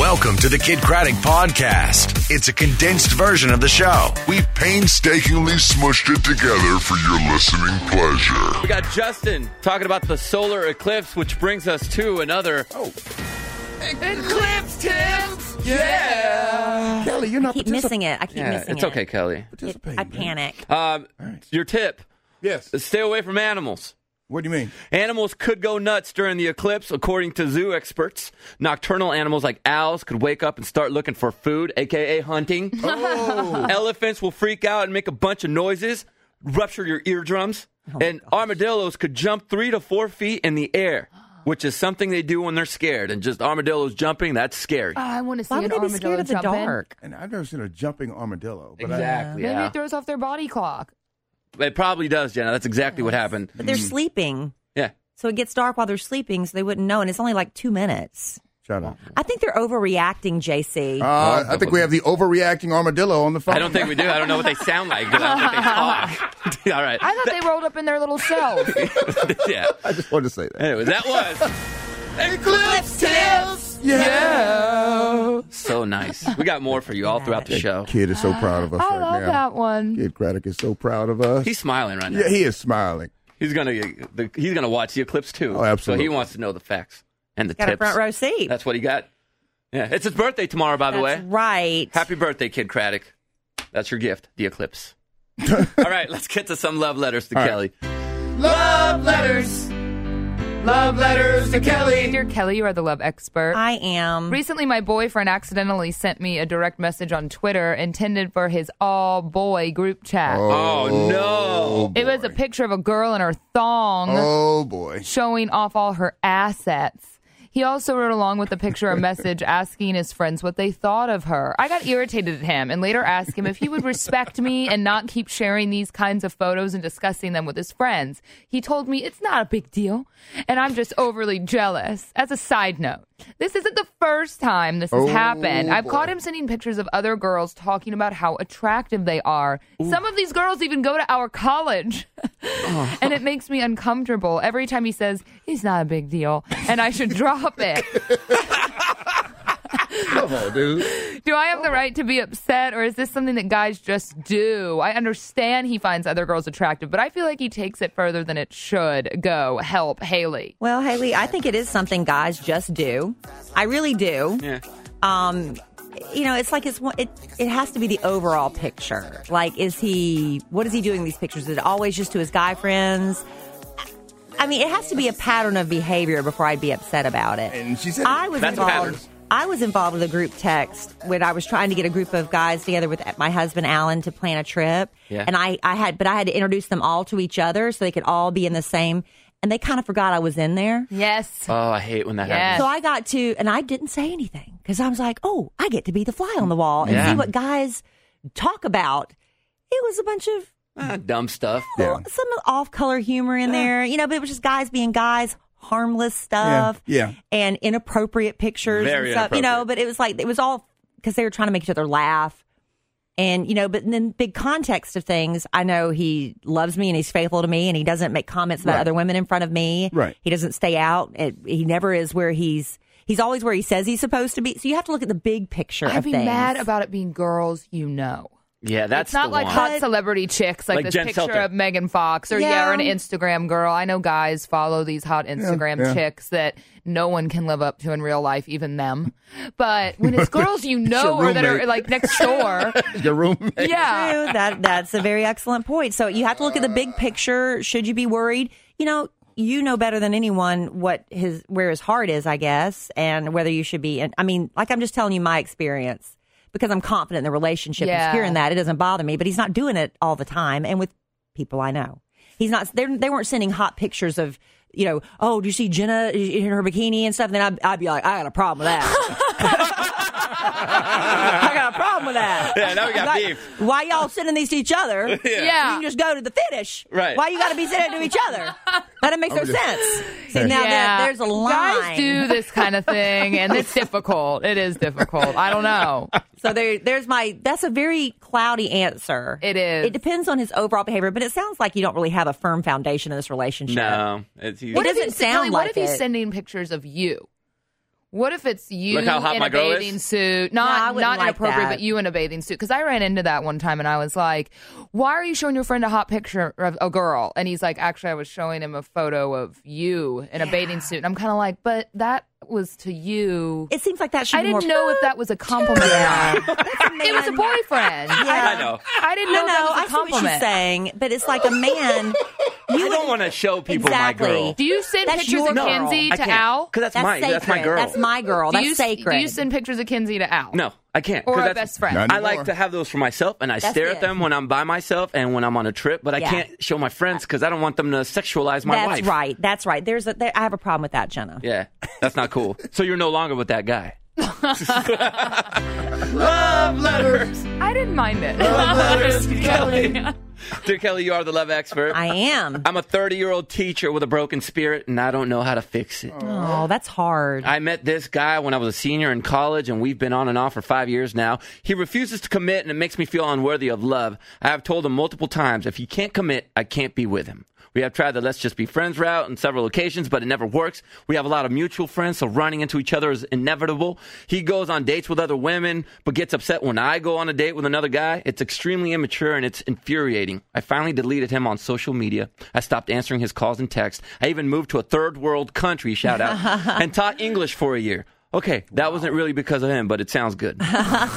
Welcome to the Kid Craddock Podcast. It's a condensed version of the show. We've painstakingly smushed it together for your listening pleasure. We got Justin talking about the solar eclipse, which brings us to another eclipse tips. Yeah. Kelly, you're not I keep missing it. I keep missing it. It's okay, Kelly. I panic. Your tip. Yes. Stay away from animals. What do you mean? Animals could go nuts during the eclipse, according to zoo experts. Nocturnal animals like owls could wake up and start looking for food, a.k.a. hunting. Oh. Elephants will freak out and make a bunch of noises, rupture your eardrums. And armadillos could jump 3 to 4 feet in the air, which is something they do when they're scared. And just armadillos jumping, that's scary. I want to see Why an would they be armadillo scared of the jump in. dark? And I've never seen a jumping armadillo. But Exactly, Maybe yeah. it throws off their body clock. It probably does, Jenna. That's exactly what happened. But they're sleeping. Yeah. So it gets dark while they're sleeping, so they wouldn't know. And it's only like 2 minutes. Shut up. I think they're overreacting, JC. I think we have the overreacting armadillo on the phone. I don't think we do. I don't know what they sound like because I don't think they talk. All right. I thought they rolled up in their little shells. Yeah. I just wanted to say that. Anyway, that was Eclipse Tips. Yeah. So nice. We got more for you all throughout the show. Kid is so proud of us I right love now. that one. Kid Craddock is so proud of us. He's smiling right now. Yeah, he is smiling. He's gonna watch the eclipse too. Oh, absolutely. So he wants to know the facts and the Got tips. a front row seat. That's what he got. Yeah, it's his birthday tomorrow, by the way. That's right. Happy birthday, Kid Craddock. That's your gift, the eclipse. All right, let's get to some love letters to All Kelly. Love letters. Love letters to Kelly. Dear Kelly, you are the love expert. I am. Recently, my boyfriend accidentally sent me a direct message on Twitter intended for his all-boy group chat. Oh, no. It was a picture of a girl in her thong Oh, boy. showing off all her assets. He also wrote along with the picture a message asking his friends what they thought of her. I got irritated at him and later asked him if he would respect me and not keep sharing these kinds of photos and discussing them with his friends. He told me it's not a big deal, and I'm just overly jealous. As a side note, this isn't the first time this has happened. I've caught him sending pictures of other girls talking about how attractive they are. Some of these girls even go to our college. And it makes me uncomfortable every time he says, it's not a big deal, and I should drop it. Come on, dude. Do I have the right to be upset, or is this something that guys just do? I understand he finds other girls attractive, but I feel like he takes it further than it should go. Help, Haley. Well, Haley, I think it is something guys just do. I really do. Yeah. It's like it has to be the overall picture. Like, what is he doing in these pictures? Is it always just to his guy friends? I mean, it has to be a pattern of behavior before I'd be upset about it. And she said I was That's patterns. I was involved with a group text when I was trying to get a group of guys together with my husband Alan to plan a trip. Yeah. And I had to introduce them all to each other so they could all be in the same. And they kind of forgot I was in there. Yes. Oh, I hate when that Yes. happens. So I got to, and I didn't say anything because I was like, oh, I get to be the fly on the wall and Yeah. see what guys talk about. It was a bunch of Dumb stuff. some off-color humor in there, but it was just guys being guys, harmless stuff, Yeah. and inappropriate pictures Very and stuff, inappropriate. But it was all because they were trying to make each other laugh. And, but then big context of things, I know he loves me and he's faithful to me and he doesn't make comments about Right. other women in front of me. Right. He doesn't stay out. He never is where he's always where he says he's supposed to be. So you have to look at the big picture I'd of be things. mad about it being girls you know. Yeah, that's It's not the like one. hot celebrity chicks, like this Jen picture Selter. of Megan Fox or Yeah. or an Instagram girl. I know guys follow these hot Instagram yeah. chicks that no one can live up to in real life, even them. But when it's girls you know your or that are roommate. like next door, Your roommate. yeah. True. That's a very excellent point. So you have to look at the big picture. Should you be worried? You know better than anyone where his heart is, I guess, and whether you should be. And I mean, like I'm just telling you my experience because I'm confident in the relationship. Yeah. He's hearing that it doesn't bother me, but he's not doing it all the time. And with people I know, he's not. They weren't sending hot pictures of. Oh, do you see Jenna in her bikini and stuff? And then I'd be like, I got a problem with that. I got a problem with that. Yeah, now we got Like, beef. Why y'all sending these to each other? Yeah. You can just go to the finish. Right. Why you got to be sending it to each other? That makes no sense. See, now there's a line. Guys do this kind of thing, and it's difficult. It is difficult. I don't know. So that's a very cloudy answer. It is. It depends on his overall behavior, but it sounds like you don't really have a firm foundation in this relationship. No, it's easy. It doesn't sound Kelly, like what if he's it. sending pictures of you? What if it's you Look how hot in my a girl bathing is? suit? I Not wouldn't like inappropriate, that. but you in a bathing suit. Because I ran into that one time and I was like, why are you showing your friend a hot picture of a girl? And he's like, actually, I was showing him a photo of you in a bathing suit. And I'm kind of like, but that was to you. It seems like that should I be more. didn't know if that was a compliment or not. It was a boyfriend. I know. I didn't know No, that was a I see what compliment. she's saying, but it's like a man. I don't want to show people Exactly. my girl. Do you send That's pictures your of girl. Kinsey I to can't. Al? Because that's my sacred. girl. That's my girl. That's sacred. Do you send pictures of Kinsey to Al? No, I can't. Or 'cause a that's- best friend? Not I anymore. like to have those for myself, and I That's stare it. at them when I'm by myself and when I'm on a trip, but I Yeah. can't show my friends because I don't want them to sexualize my That's wife. right. That's right. I have a problem with that, Jenna. Yeah, that's not cool. So you're no longer with that guy. Love letters. I didn't mind it. Love letters, Kelly. Dear Kelly, you are the love expert. I am. I'm a 30-year-old teacher with a broken spirit, and I don't know how to fix it. Oh, that's hard. I met this guy when I was a senior in college, and we've been on and off for 5 years now. He refuses to commit, and it makes me feel unworthy of love. I have told him multiple times, if he can't commit, I can't be with him. We have tried the let's just be friends route on several occasions, but it never works. We have a lot of mutual friends, so running into each other is inevitable. He goes on dates with other women, but gets upset when I go on a date with another guy. It's extremely immature and it's infuriating. I finally deleted him on social media. I stopped answering his calls and texts. I even moved to a third world country, shout out, and taught English for a year. Okay, that wasn't really because of him, but it sounds good. We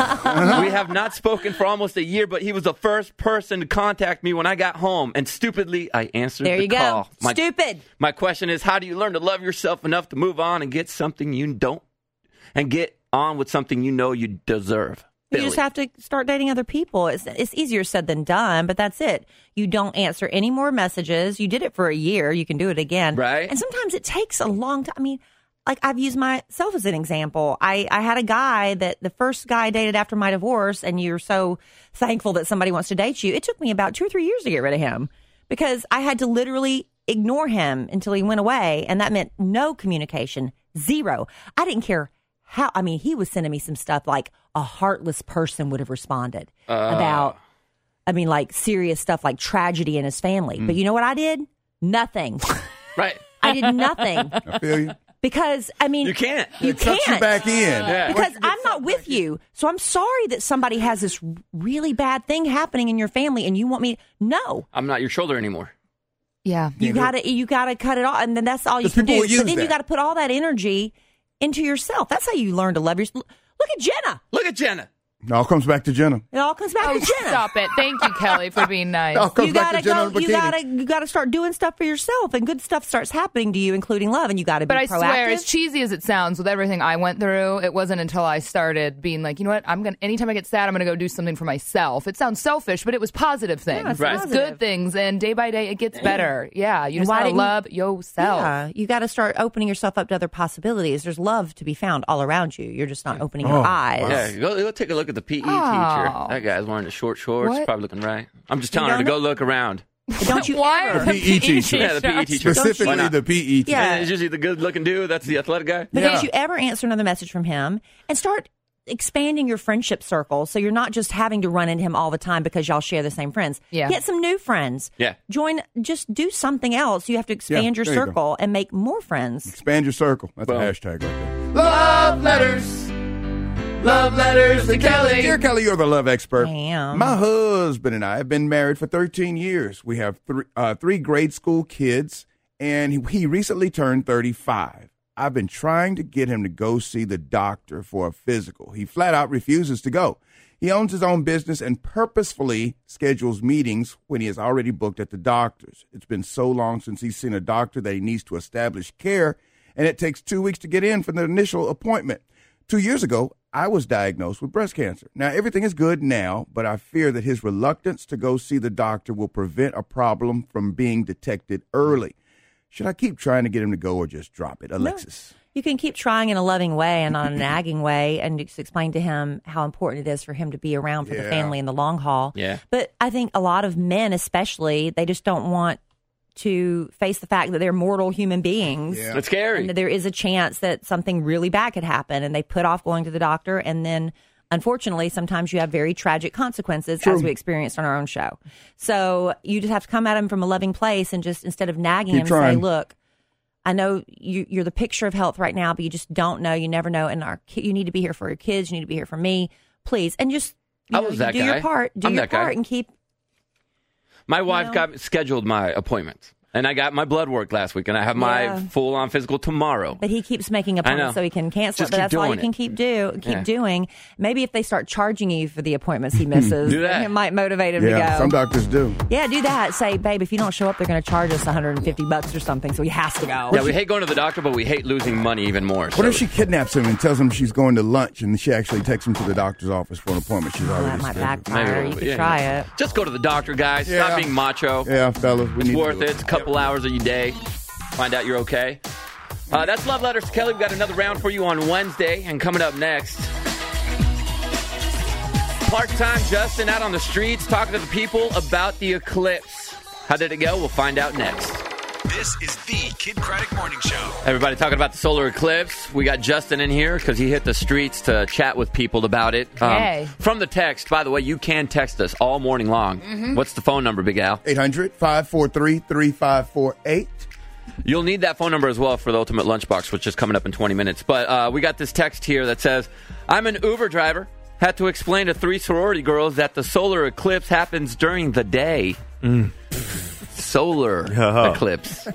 have not spoken for almost a year, but he was the first person to contact me when I got home, and stupidly, I answered There the you go. call. Stupid. My question is, how do you learn to love yourself enough to move on and get something you don't, and get on with something you know you deserve? You just have to start dating other people. It's easier said than done, but that's it. You don't answer any more messages. You did it for a year. You can do it again. Right. And sometimes it takes a long time. I mean, like I've used myself as an example. I had a guy that the first guy I dated after my divorce, and you're so thankful that somebody wants to date you. It took me about 2 or 3 years to get rid of him because I had to literally ignore him until he went away. And that meant no communication, zero. I didn't care how. I mean, he was sending me some stuff like a heartless person would have responded about, I mean, like serious stuff like tragedy in his family. But you know what I did? Nothing. Right. I did nothing. I feel you. Because, I mean, You can't. You It sucks can't. you back in. Yeah. Because I'm not with you. So I'm sorry that somebody has this really bad thing happening in your family and you want me. No. I'm not your shoulder anymore. Yeah. You gotta cut it off, and then that's all you 'Cause can people do. will use So then you that. got to put all that energy into yourself. That's how you learn to love yourself. Look at Jenna. Look at Jenna. It all comes back to Jenna. It all comes back Oh, to Jenna. stop it. Thank you, Kelly, for being nice. It all comes You back gotta to Jenna go. in the You bikini. gotta start doing stuff for yourself, and good stuff starts happening to you, including love. And you got to be But I proactive. swear, as cheesy as it sounds, with everything I went through, it wasn't until I started being like, you know what, anytime I get sad, I'm gonna go do something for myself. It sounds selfish, but it was positive things. it's It was positive. good things, and day by day, it gets better. Yeah, you just Why gotta didn't you- love yourself. Yeah, you got to start opening yourself up to other possibilities. There's love to be found all around you. You're just not opening your eyes. Yeah, go take a look at the PE teacher. That guy's wearing the short shorts, What? probably looking right. I'm just telling her to don't go look around. Don't you Why ever? are the PE teacher. Yeah, the PE teacher. Why Specifically not? the PE teacher. Yeah. And it's usually the good-looking dude. That's the athletic guy. But Yeah. don't you ever answer another message from him and start expanding your friendship circle so you're not just having to run into him all the time because y'all share the same friends. Yeah. Get some new friends. Yeah. Just do something else. You have to expand your there you go. circle and make more friends. Expand your circle. That's Well. a hashtag right there. Love letters. Love letters to Kelly. Dear Kelly, you're the love expert. I am. My husband and I have been married for 13 years. We have three grade school kids, and he recently turned 35. I've been trying to get him to go see the doctor for a physical. He flat out refuses to go. He owns his own business and purposefully schedules meetings when he is already booked at the doctor's. It's been so long since he's seen a doctor that he needs to establish care, and it takes 2 weeks to get in for the initial appointment. 2 years ago, I was diagnosed with breast cancer. Now, everything is good now, but I fear that his reluctance to go see the doctor will prevent a problem from being detected early. Should I keep trying to get him to go or just drop it? Alexis. You can keep trying in a loving way and not a nagging way and just explain to him how important it is for him to be around for the Yeah. family in the long haul. Yeah. But I think a lot of men especially, they just don't want to face the fact that they're mortal human beings. Yeah. It's scary. And that there is a chance that something really bad could happen, and they put off going to the doctor, and then unfortunately sometimes you have very tragic consequences, as we experienced on our own show. So you just have to come at him from a loving place and just, instead of nagging Keep him, trying. say, look, I know you're the picture of health right now, but you just don't know. You never know. And you need to be here for your kids. You need to be here for me, please. And just I was that do guy. your part. Do I'm your that guy. part and keep. My wife scheduled my appointments. And I got my blood work last week, and I have my full-on physical tomorrow. But he keeps making appointments so he can cancel Just it. But keep that's all you doing can it. keep doing. Maybe if they start charging you for the appointments he misses, Do that. then it might motivate him to Yeah, go. some doctors do. Yeah, do that. Say, babe, if you don't show up, they're going to charge us $150 or something, so he has to go. Yeah, we hate going to the doctor, but we hate losing money even more. What if she kidnaps him and tells him she's going to lunch, and she actually takes him to the doctor's office for an appointment? She's already that might scheduled. backfire. You could try it. Just go to the doctor, guys. Yeah. Stop being macho. Yeah, fellas, we It's need worth to do it. It's a couple hours of your day. Find out you're okay. That's Love Letters to Kelly. We've got another round for you on Wednesday. And coming up next, part-time Justin out on the streets talking to the people about the eclipse. How did it go? We'll find out next. This is the Kid Craddock Morning Show. Everybody talking about the solar eclipse. We got Justin in here because he hit the streets to chat with people about it. Hey. From the text, by the way, you can text us all morning long. What's the phone number, Big Al? 800-543-3548. You'll need that phone number as well for the Ultimate Lunchbox, which is coming up in 20 minutes. But we got this text here that says, I'm an Uber driver. Had to explain to 3 sorority girls that the solar eclipse happens during the day. Solar eclipse.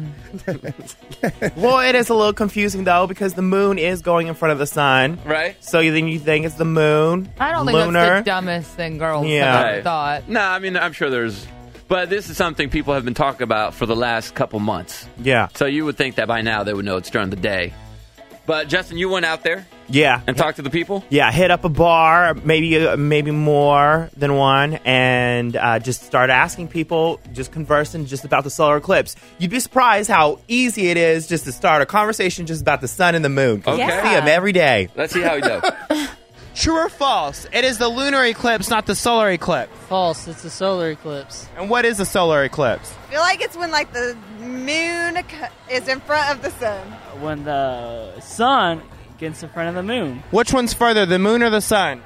Well, it is a little confusing, though, because the moon is going in front of the sun. Right? So then you think it's the moon. I don't think lunar. that's the dumbest thing girls have ever thought. No, I mean, I'm sure there's... But this is something people have been talking about for the last couple months. Yeah. So you would think that by now they would know it's during the day. But, Justin, you went out there Yeah. and talked to the people? Yeah, hit up a bar, maybe more than one, and just start asking people, just conversing just about the solar eclipse. You'd be surprised how easy it is just to start a conversation just about the sun and the moon. 'Cause Okay. You see them every day. Let's see how he does. True or false? It is the lunar eclipse, not the solar eclipse. False. It's a solar eclipse. And what is a solar eclipse? I feel like it's when like the moon is in front of the sun. When the sun gets in front of the moon. Which one's further, the moon or the sun?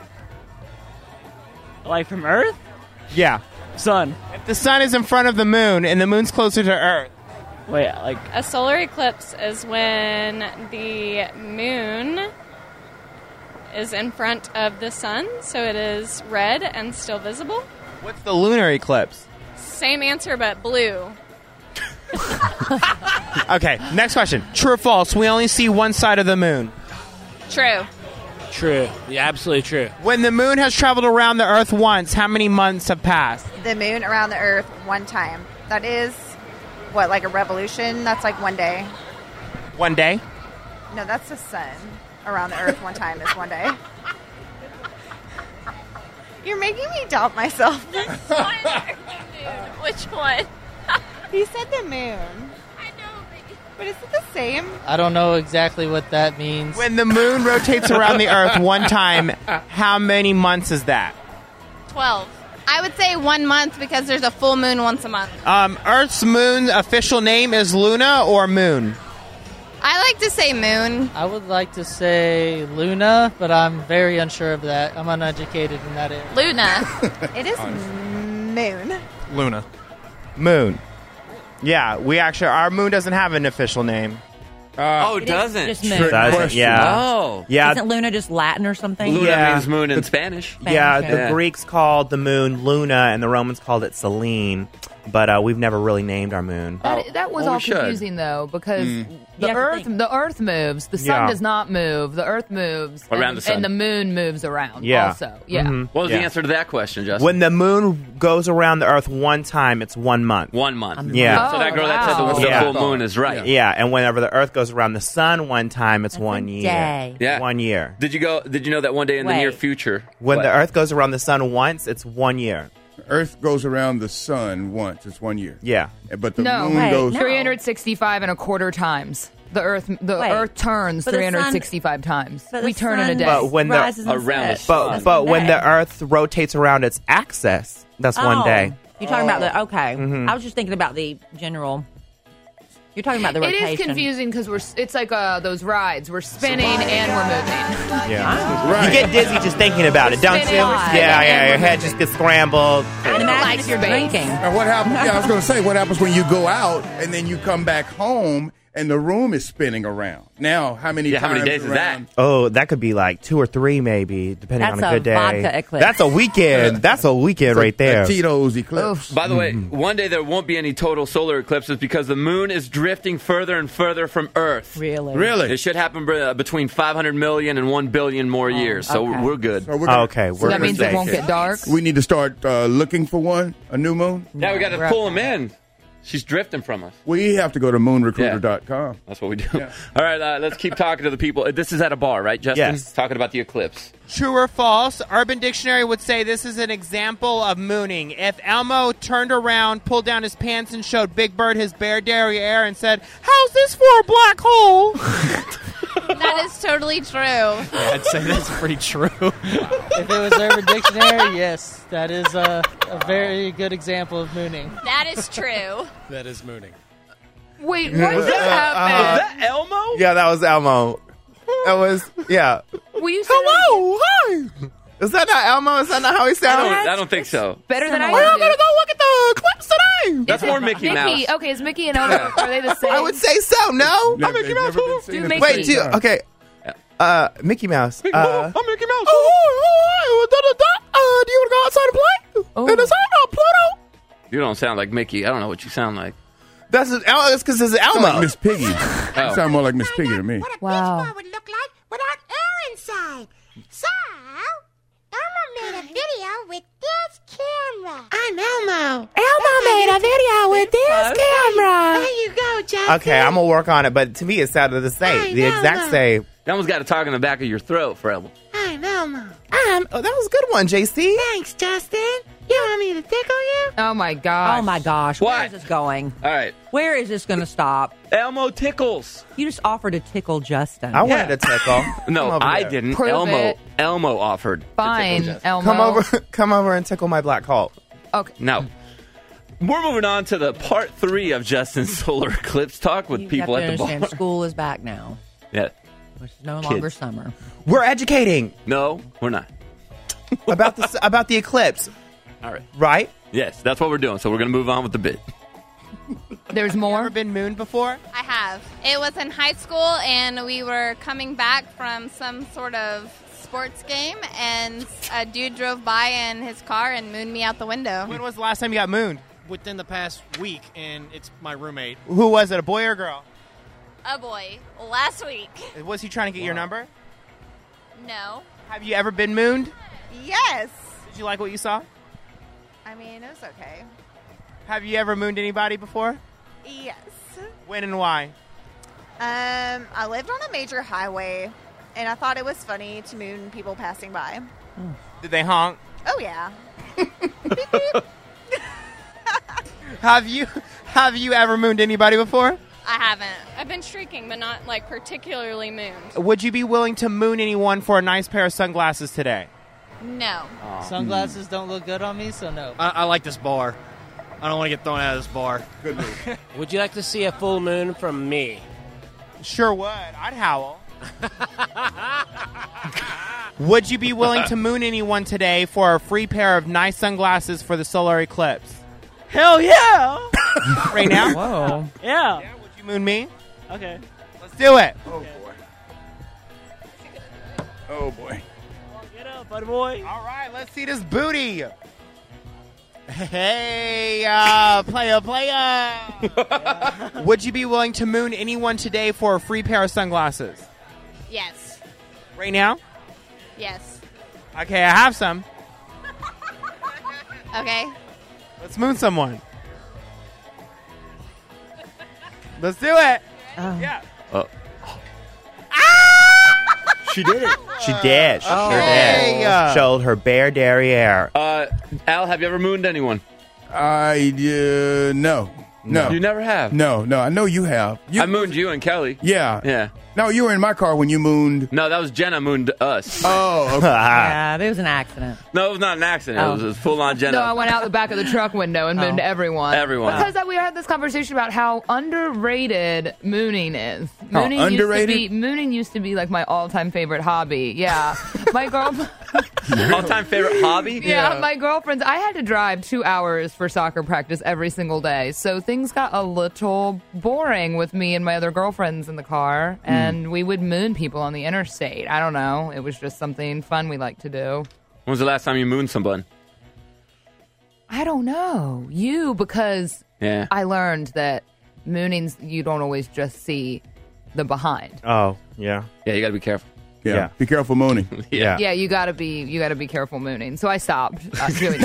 Like from Earth? Yeah. Sun. If the sun is in front of the moon and the moon's closer to Earth. Wait, like... A solar eclipse is when the moon is in front of the sun, so it is red and still visible. What's the lunar eclipse? Same answer, but blue. Okay, next question. True or false? We only see one side of the moon. True. True. Yeah, absolutely true. When the moon has traveled around the Earth once, how many months have passed? The moon around the earth one time. That is, what, like a revolution? That's like one day. 1 day? No, that's the sun around the earth one time is 1 day. You're making me doubt myself. Which one? He said the moon. I know. But is it the same? I don't know exactly what that means. When the moon rotates around the Earth one time, how many months is that? 12. I would say 1 month because there's a full moon once a month. Earth's moon official name is Luna or Moon? I like to say moon. I would like to say Luna, but I'm very unsure of that. I'm uneducated in that area. Luna. It is moon. Luna. Moon. Yeah, our moon doesn't have an official name. Oh, It is doesn't? just moon, Trick right? question. Yeah. Oh. Yeah. Isn't Luna just Latin or something? Luna Yeah. means moon in Spanish. Yeah, Spanish, the yeah. Greeks called the moon Luna, and the Romans called it Selene. But we've never really named our moon. That was well, all we should. confusing though, because You the have to Earth think. the Earth moves, the sun Yeah. does not move. The Earth moves Around and, the sun. and the moon moves around. Yeah. Also, yeah. Mhm. What was Yeah. the answer to that question, Justin? When the moon goes around the Earth one time, it's 1 month. 1 month. Yeah. So that girl that said wow. the Yeah. full moon is right. Yeah, and whenever the Earth goes around the sun one time, it's That's 1 a year. day. Yeah. 1 year. Did you know that one day in the Wait. near future? When What? the Earth goes around the sun once, it's 1 year. Earth goes around the sun once. It's 1 year. Yeah. But the No, moon wait, goes... no. 365 and a quarter times. The Earth Wait. Earth turns But the sun- 365 times. But We the turn in a sun day. But when the- rises and Around the sets. sun. That's But one when day. the Earth rotates around its axis, that's 1 Oh, day. You're talking about the okay. Mhm. I was just thinking about the general. You're talking about the It rotation. is confusing because it's like those rides. We're spinning and we're moving. Yeah. Right. You get dizzy just thinking about it, don't you? Spinning, we're spinning, Yeah, and your we're head just gets scrambled. And imagine Like if you're space. drinking. And what happens? Yeah, I was going to say, what happens when you go out and then you come back home and the room is spinning around. Now, how many days is that? Oh, that could be like 2 or 3 maybe, depending on a good day. That's a vodka eclipse. That's a weekend. That's a weekend right there. A Tito's eclipse. By the way, one day there won't be any total solar eclipses because the moon is drifting further and further from Earth. Really? It should happen between 500 million and 1 billion more years, so okay. we're good. So We're that means it won't get dark? We need to start looking for a new moon. Yeah, we got to pull them in. She's drifting from us. We have to go to moonrecruiter.com. That's what we do. Yeah. All right, let's keep talking to the people. This is at a bar, right, Justin? Yes. Talking about the eclipse. True or false? Urban Dictionary would say this is an example of mooning. If Elmo turned around, pulled down his pants, and showed Big Bird his bare derriere and said, "How's this for a black hole?" That is totally true. I'd say that's pretty true. If it was Urban Dictionary, yes, that is a very good example of mooning. That is true. That is mooning. Wait, what just happened? Is that Elmo? Yeah, that was Elmo. That was, yeah. Will you say Hello, hi. Is that not Elmo? Is that not how he sounds? I don't think so. better than I We're do? gonna go look at the eclipse today. That's more Mickey Mouse. Okay, is Mickey and Elmo, are they the same? I would say so. No, Yeah, I'm Mickey they've Mouse. never been seen Do at Mickey. the Wait, same do time. okay. Mickey Mouse. I'm Mickey Mouse. Do you want to go outside and play? Oh. And is that not Pluto? You don't sound like Mickey. I don't know what you sound like. That's because it's Sound Elmo. like Miss Piggy. You sound more like Miss Piggy to me. Wow. would look like without air inside. So, Elmo made a video with this camera. I'm Elmo. Elmo made a video with this camera. There you go, Justin. Okay, I'm gonna work on it, but to me it sounded the same, the exact same. You almost got to talk in the back of your throat for Elmo. I'm Elmo. Oh, that was a good one, JC. Thanks, Justin. You want me to tickle you? Oh, my gosh. Oh, my gosh. What? Where is this going? All right. Where is this going to stop? Elmo tickles. You just offered to tickle Justin. I wanted to tickle. No, Come over I here. didn't. Prove it. Elmo offered. to Fine, tickle Justin. Elmo. Come over and tickle my black hole. Okay. No. We're moving on to the part 3 of Justin's solar eclipse talk with You people have to at the bar. understand, school is back now, Yeah. which is no longer summer. We're educating No, we're not. about the eclipse, All right. right? Yes, that's what we're doing. So we're going to move on with the bit. There's more? Ever been mooned before? I have. It was in high school, and we were coming back from some sort of sports game, and a dude drove by in his car and mooned me out the window. When was the last time you got mooned? Within the past week, and it's my roommate. Who was it, a boy or a girl? Oh boy, last week. Was he trying to get your number? No. Have you ever been mooned? Yes. Did you like what you saw? I mean, it was okay. Have you ever mooned anybody before? Yes. When and why? I lived on a major highway, and I thought it was funny to moon people passing by. Did they honk? Oh yeah. Have you ever mooned anybody before? I haven't. I've been streaking, but not like particularly mooned. Would you be willing to moon anyone for a nice pair of sunglasses today? No. Sunglasses don't look good on me, so no. I like this bar. I don't want to get thrown out of this bar. Good move. Would you like to see a full moon from me? Sure would. I'd howl. Would you be willing to moon anyone today for a free pair of nice sunglasses for the solar eclipse? Hell yeah! Right now? Whoa. Yeah. Would you moon me? Okay. Let's do it. Oh, boy. Oh, boy. Get up, buddy boy. All right, let's see this booty. Hey, player. Would you be willing to moon anyone today for a free pair of sunglasses? Yes. Right now? Yes. Okay, I have some. Okay. Let's moon someone. Let's do it. Yeah. She did it. She did. She sure did. Showed her bare derriere. Al, have you ever mooned anyone? No. You never have? No. I know you have. I mooned you and Kelly. Yeah. Yeah. No, you were in my car when you mooned. No, that was Jenna mooned us. Oh, okay. Yeah, it was an accident. No, it was not an accident. It was full-on Jenna. No, I went out the back of the truck window and mooned everyone. Everyone. Because we had this conversation about how underrated mooning is. Underrated? Mooning used to be like my all-time favorite hobby. Yeah. My girlfriend. All-time favorite hobby? Yeah, my girlfriends. I had to drive 2 hours for soccer practice every single day, so things got a little boring with me and my other girlfriends in the car, and we would moon people on the interstate. I don't know. It was just something fun we like to do. When was the last time you mooned someone? I don't know. Because Yeah. I learned that moonings, you don't always just see the behind. Oh, yeah. Yeah, you got to be careful. Yeah. Be careful mooning. Yeah. Yeah, you gotta be careful mooning. So I stopped doing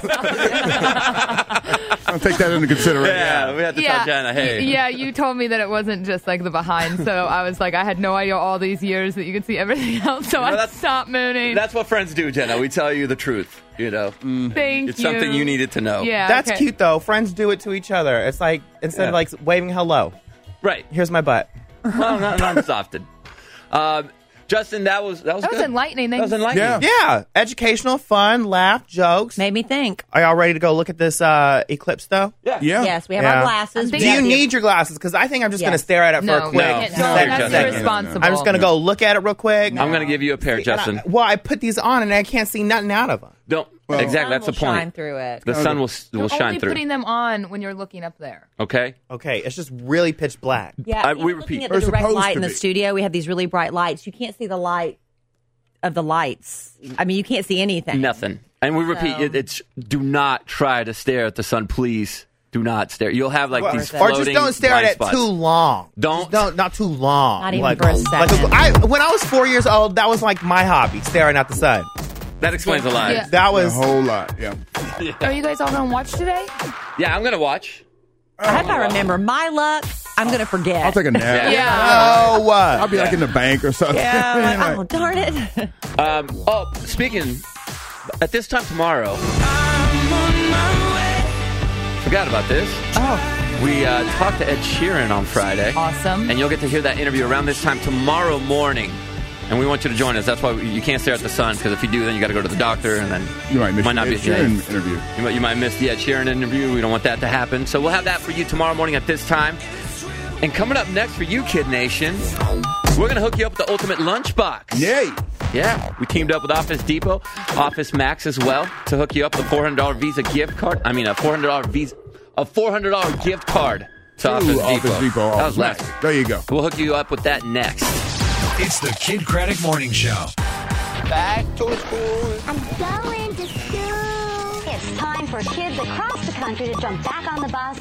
that. I'll take that into consideration. Yeah, we had to tell Jenna, hey. Yeah, you told me that it wasn't just like the behind, so I was like, I had no idea all these years that you could see everything else, so I stopped mooning. That's what friends do, Jenna. We tell you the truth, Thank It's you. something you needed to know. Yeah, That's okay. cute, though. Friends do it to each other. It's like, instead of like waving hello. Right. Here's my butt. Well, not as often. Justin, that was good. enlightening. That was enlightening. Yeah. Educational, fun, laugh, jokes. Made me think. Are y'all ready to go look at this eclipse, though? Yeah. Yes, we have our glasses. Do you need your glasses? Because I think I'm just going to Yes. stare at it for a quick No. That's irresponsible. I'm just going to go look at it real quick. I'm going to give you a pair, Justin. I put these on and I can't see nothing out of them. Don't. Exactly, that's the The sun will point. shine through it. The sun will You're shine only through. putting them on when you're looking up there. Okay. Okay, it's just really pitch black. Yeah, we looking repeat. at the Or direct supposed light to in the be. studio. We have these really bright lights. You can't see the light of the lights. I mean, you can't see anything. Nothing. And we repeat, So- it's do not try to stare at the sun, please. Do not stare. You'll have like these Or floating just don't stare blind at it spots. too long. Don't. Not too long. Not even for a second. When I was 4 years old, that was like my hobby, staring at the sun. That explains a lot. Yeah. That A was whole lot. Yeah. Are you guys all going to watch today? Yeah, I'm going to watch. I hope I remember. My luck, I'm going to forget. I'll take a nap. Yeah. Oh, I'll be like in the bank or something. Yeah, I'm like, Like, oh, darn it. Speaking, at this time tomorrow, forgot about this. Oh, We talked to Ed Sheeran on Friday. awesome. And you'll get to hear that interview around this time tomorrow morning. And we want you to join us. That's why you can't stare at the sun, because if you do, then you got to go to the doctor, and then You might miss not the be Ed Sheeran interview. You might miss the Ed Sheeran interview. We don't want that to happen. So we'll have that for you tomorrow morning at this time. And coming up next for you, Kid Nation, we're going to hook you up with the ultimate lunchbox. Yay. Yeah, we teamed up with Office Depot, Office Max as well, to hook you up with a $400 Visa gift card. I mean, a $400 gift card to Office Depot. That was last week. There you go. We'll hook you up with that next. It's the Kid Craddock Morning Show. Back to school. I'm going to school. It's time for kids across the country to jump back on the bus.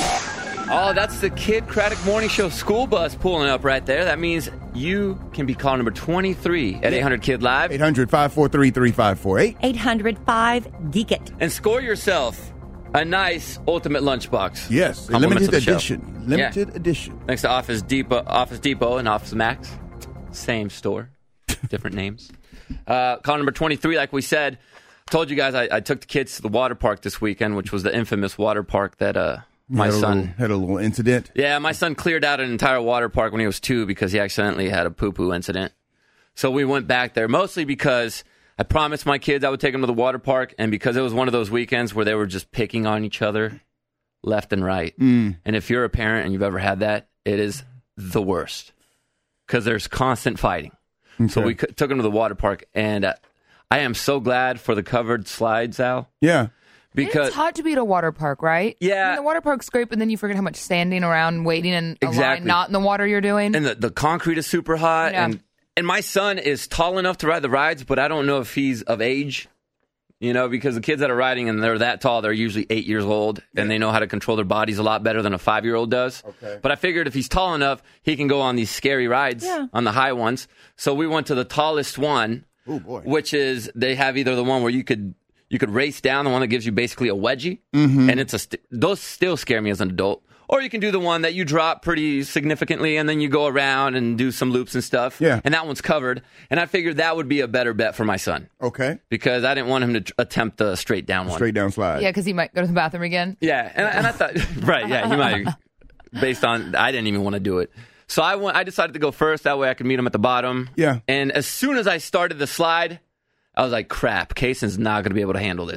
Oh, that's the Kid Craddock Morning Show school bus pulling up right there. That means you can be call number 23 at 800-KID Live. 800-543-3548. 800-5-GEEK-IT. And score yourself a nice ultimate lunchbox. Yes, a Compliments limited of the show. edition. Limited edition. Thanks to Office Depot and Office Max. Same store, different names. Call number 23, like we said. Told you guys I took the kids to the water park this weekend, which was the infamous water park that my son had a little incident. Yeah, my son cleared out an entire water park when he was 2 because he accidentally had a poo-poo incident. So we went back there, mostly because I promised my kids I would take them to the water park, and because it was one of those weekends where they were just picking on each other left and right. And if you're a parent and you've ever had that, it is the worst because there's constant fighting. Okay. So we took them to the water park, and I am so glad for the covered slides, Al. Yeah. Because it's hot to be at a water park, right? Yeah. I mean, the water park's great, but then you forget how much standing around, waiting in a line, Exactly. not in the water you're doing. And the concrete is super hot. Yeah. And my son is tall enough to ride the rides, but I don't know if he's of age. You know, because the kids that are riding and they're that tall, they're usually 8 years old, and they know how to control their bodies a lot better than a 5-year-old does. Okay. But I figured if he's tall enough, he can go on these scary rides, on the high ones. So we went to the tallest one, which is they have either the one where you could race down, the one that gives you basically a wedgie, and it's those still scare me as an adult. Or you can do the one that you drop pretty significantly, and then you go around and do some loops and stuff. Yeah. And that one's covered. And I figured that would be a better bet for my son. Okay. Because I didn't want him to attempt the straight down one. Straight down slide. Yeah, because he might go to the bathroom again. Yeah, and I thought, right, yeah, he might, based on, I didn't even want to do it. So I decided to go first. That way I could meet him at the bottom. Yeah. And as soon as I started the slide, I was like, crap, Kaysen's not going to be able to handle this.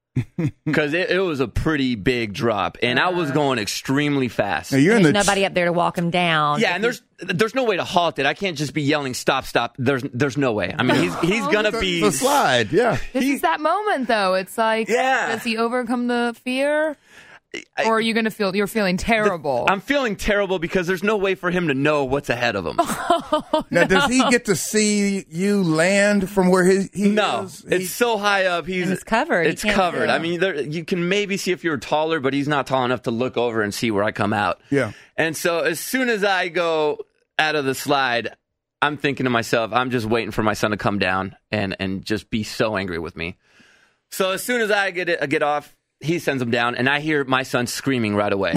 because it was a pretty big drop, and I was going extremely fast. Now, you're in There's the nobody up there to walk him down. Yeah, and there's no way to halt it. I can't just be yelling stop. There's no way. I mean, he's gonna be the slide. Yeah, This is that moment, though. It's like, does he overcome the fear? Or are you going to you're feeling terrible? I'm feeling terrible because there's no way for him to know what's ahead of him. Now, does he get to see you land from where he No, is? it's so high up. It's covered. It's covered. I mean, you can maybe see if you're taller, but he's not tall enough to look over and see where I come out. Yeah. And so as soon as I go out of the slide, I'm thinking to myself, I'm just waiting for my son to come down and just be so angry with me. So as soon as I get off, he sends him down, and I hear my son screaming right away.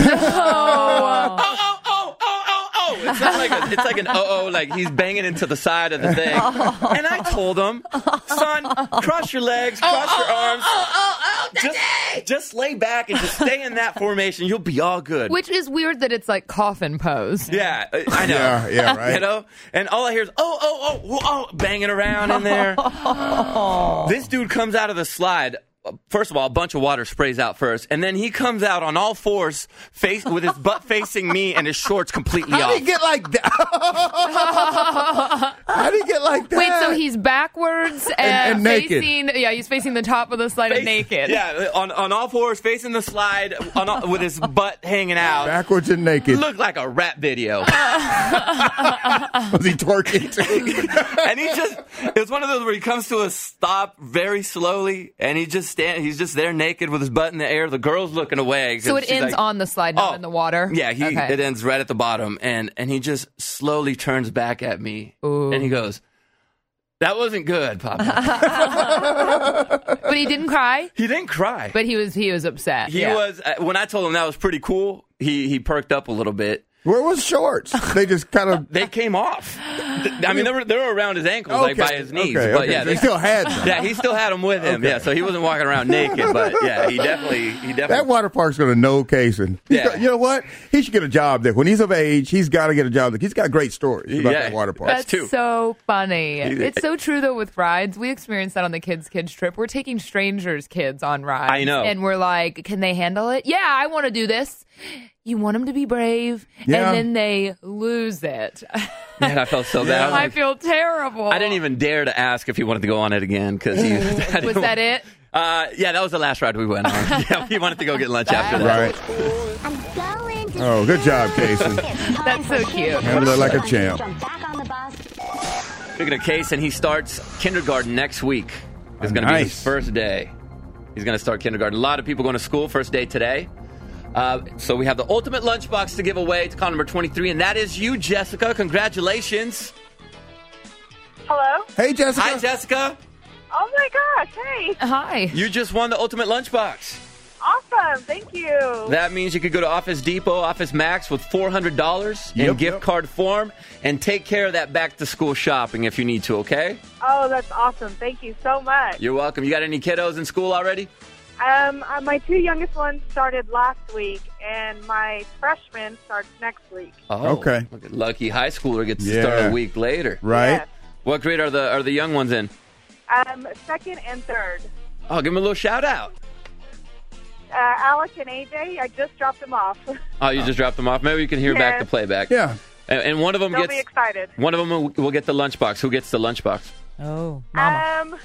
Oh! It's like an like he's banging into the side of the thing. And I told him, son, cross your legs, cross your arms. Just lay back and just stay in that formation. You'll be all good. Which is weird that it's like coffin pose. Yeah, I know. Yeah, right. You know? And all I hear is, banging around in there. This dude comes out of the slide. First of all, a bunch of water sprays out first, and then he comes out on all fours, with his butt facing me and his shorts completely off. How did he get like that? How did he get like that? Wait, so he's backwards and naked. He's facing the top of the slide and naked. Yeah, on all fours, facing the slide, with his butt hanging out. Backwards and naked. Looked like a rap video. Was he twerking too? And it was one of those where he comes to a stop very slowly, and he's just there naked with his butt in the air. The girl's looking away. So it ends on the slide, not in the water? Yeah, it ends right at the bottom. And he just slowly turns back at me. Ooh. And he goes, "That wasn't good, Papa." But he didn't cry? He didn't cry. But he was upset. He was, when I told him that was pretty cool, he perked up a little bit. Where was shorts? They just kind of... They came off. I mean, they were around his ankles, like by his knees. Okay, but yeah, they still had them. Yeah, he still had them with him. Okay. Yeah, so he wasn't walking around naked, but yeah, he definitely. That water park's going to know Kaysen. Yeah. You know what? He should get a job there. When he's of age, he's got to get a job there. He's got great stories about that water park. That's so funny. It's so true, though, with rides. We experienced that on the kids' trip. We're taking strangers' kids on rides. I know. And we're like, can they handle it? Yeah, I want to do this. You want them to be brave, and then they lose it. Man, I felt so bad. I feel terrible. I didn't even dare to ask if he wanted to go on it again because he was that it? Yeah, that was the last ride we went on. Yeah, he wanted to go get lunch after that. Right. Oh, good job, Kaysen. That's so cute. Handled it like a champ. Speaking of Kaysen, he starts kindergarten next week. It's going to be his first day. He's going to start kindergarten. A lot of people going to school. First day today. So we have the ultimate lunchbox to give away to call number 23, and that is you, Jessica. Congratulations. Hello? Hey, Jessica. Hi, Jessica. Oh, my gosh. Hey. Hi. You just won the ultimate lunchbox. Awesome. Thank you. That means you could go to Office Depot, Office Max with $400 in gift card form and take care of that back-to-school shopping if you need to, okay? Oh, that's awesome. Thank you so much. You're welcome. You got any kiddos in school already? My two youngest ones started last week, and my freshman starts next week. Oh, okay. Lucky high schooler gets to start a week later. Right. Yes. What grade are the young ones in? Second and third. Oh, give them a little shout-out. Alec and AJ, I just dropped them off. Oh, you just dropped them off? Maybe you can hear back the playback. Yeah. And one of them They'll be excited. One of them will get the lunchbox. Who gets the lunchbox? Oh, Mama.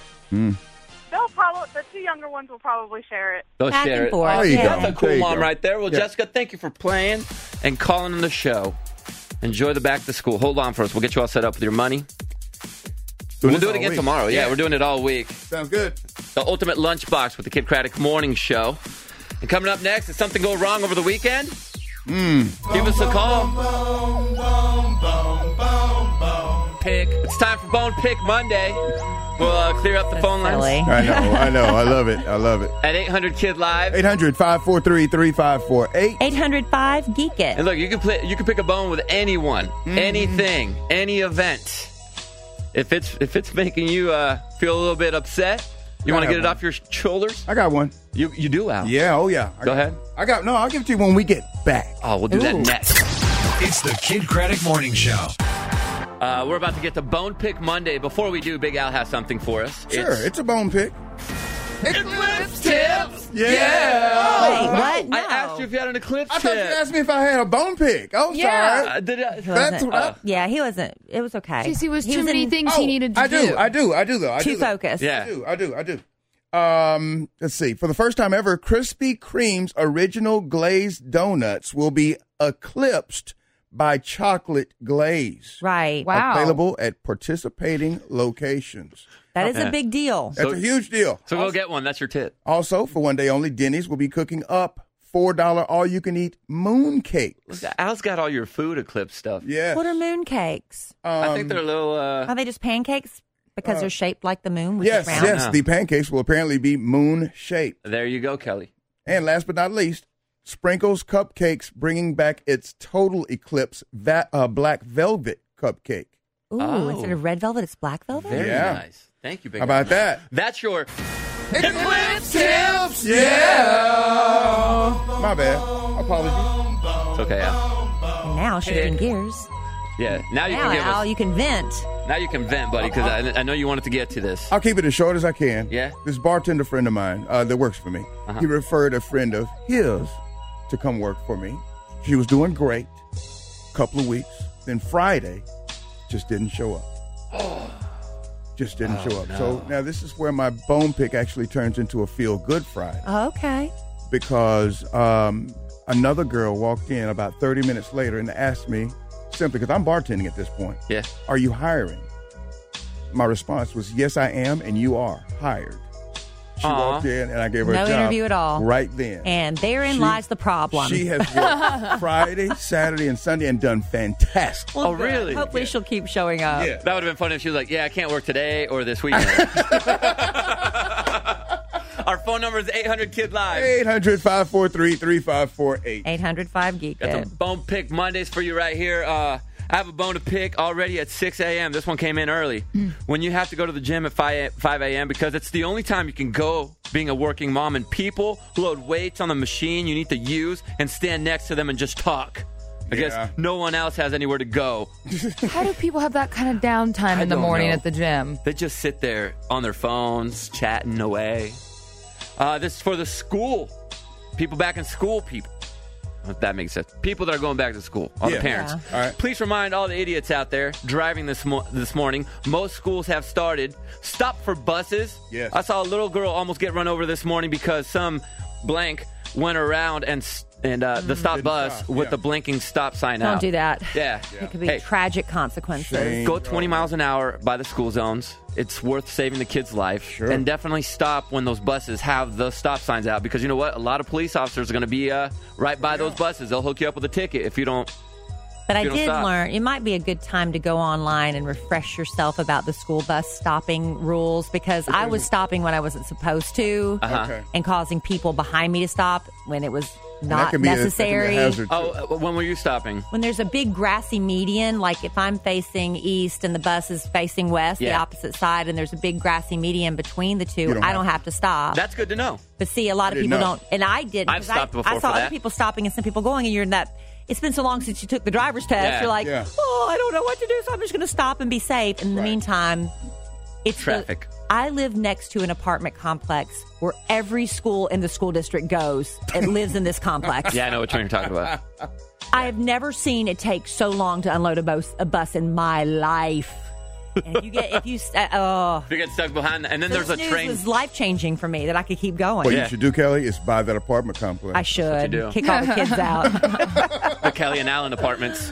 The two younger ones will probably share it. They'll Back share and it. forth. Oh, Yeah. That's a cool mom right there. Well, Jessica, thank you for playing and calling on the show. Enjoy the back to school. Hold on for us. We'll get you all set up with your money. We'll do it again tomorrow. Yeah, we're doing it all week. Sounds good. The ultimate lunchbox with the Kid Craddock Morning Show. And coming up next, did something go wrong over the weekend? Give us a call. Pick. It's time for Bone Pick Monday. We'll clear up the phone lines. I know. I love it. At 800 Kid Live. 800-543-3548. 800-5-GEEK IT. And look, you can pick a bone with anyone, anything, any event. If it's making you feel a little bit upset, you want to get it off your shoulders? I got one. You do, Al. Yeah, oh yeah. Go ahead. I'll give it to you when we get back. Oh, we'll do that next. It's the Kid Craddock Morning Show. We're about to get to Bone Pick Monday. Before we do, Big Al has something for us. Sure, it's a bone pick. Eclipse tips. Yeah. Wait, what? No. I asked you if you had an eclipse I tip. thought you asked me if I had a bone pick. Oh, Yeah. sorry. Did I? He That's wasn't- yeah, he wasn't. It was okay. JC was He too many in- things he needed to I do though. I Too do though. focused. Yeah. I do. Let's see. For the first time ever, Krispy Kreme's original glazed donuts will be eclipsed by chocolate glaze. Right. Wow. Available at participating locations. That is Okay. a big deal. That's a huge deal. So go get one. That's your tip. Also, for one day only, Denny's will be cooking up $4 all-you-can-eat moon cakes. Al's got all your food eclipse stuff. Yes. What are moon cakes? I think they're a little. Are they just pancakes because they're shaped like the moon? Which Yes, is round? yes. No. The pancakes will apparently be moon-shaped. There you go, Kelly. And last but not least, Sprinkles Cupcakes bringing back its Total Eclipse Black Velvet Cupcake. Ooh, Oh. instead of red velvet, it's black velvet? Very Yeah. nice. Thank you, Big How about Al. that? That's your Eclipse tips! Yeah! My bad. Apologies. It's okay, Al. And now, shifting gears. Yeah. Now you Now, can give Al, us. you can vent. Now you can vent, buddy, because I know you wanted to get to this. I'll keep it as short as I can. Yeah? This bartender friend of mine that works for me, Uh-huh. he referred a friend of his to come work for me. She was doing great. Couple of weeks. Then Friday, just didn't show up. Just didn't show up. no. So now this is where my bone pick actually turns into a feel-good Friday. Okay. Because another girl walked in about 30 minutes later and asked me, simply because I'm bartending at this point, Yeah. are you hiring? My response was, yes, I am, and you are hired. She Aw. walked in, and I gave her No a job interview at all. right then. And therein She- lies the problem. She has worked Friday, Saturday, and Sunday and done fantastic. Well, Oh, good. really? Hopefully she'll keep showing up. Yeah. That would have been funny if she was like, yeah, I can't work today or this weekend. Our phone number is 800-KID-LIVE. 800-543-3548. 800-5-GEEK Got it. some Bone Pick Mondays for you right here. I have a bone to pick already at 6 a.m. This one came in early. When you have to go to the gym at 5 a.m. because it's the only time you can go being a working mom, and people load weights on the machine you need to use and stand next to them and just talk. I Yeah. guess no one else has anywhere to go. How do people have that kind of downtime I in the don't morning know. at the gym? They just sit there on their phones, chatting away. This is for the school. People back in school, people. If that makes sense. People that are going back to school, all the Yeah. parents. Yeah. All right. Please remind all the idiots out there driving this morning, most schools have started stop for buses. Yes. I saw a little girl almost get run over this morning because some blank went around and the stop Didn't bus stop, with yeah. the blinking stop sign Don't out. do that. Yeah. It could be Hey, tragic consequences. Shame. go 20 miles an hour by the school zones. It's worth saving the kid's life. Sure. And definitely stop when those buses have the stop signs out, because you know what? A lot of police officers are going to be right by those buses. They'll hook you up with a ticket if you don't. But I You don't did stop. learn it might be a good time to go online and refresh yourself about the school bus stopping rules, because I was stopping when I wasn't supposed to Uh-huh. Okay. and causing people behind me to stop when it was And that not can be necessary. a hazard. Oh, when were you stopping? When there's a big grassy median, like if I'm facing east and the bus is facing west, the Yeah. opposite side, and there's a big grassy median between the two, You don't I have don't to. have to stop. That's good to know. But see, a lot of I didn't people know. don't, and I didn't. I've 'cause stopped before I saw for other that. people stopping and some people going, and you're in that. It's been so long since you took the driver's test. Yeah. You're like, Yeah. oh, I don't know what to do, so I'm just going to stop and be safe. In the Right. meantime, it's Traffic. I live next to an apartment complex where every school in the school district goes and lives in this complex. Yeah, I know what you're talking about. I have never seen it take so long to unload a bus in my life. And if you get If you get stuck behind, and then there's this a news train. was life changing for me that I could keep going. What Yeah. you should do, Kelly, is buy that apartment complex. I should do. kick all the kids out. The Kelly and Allen apartments.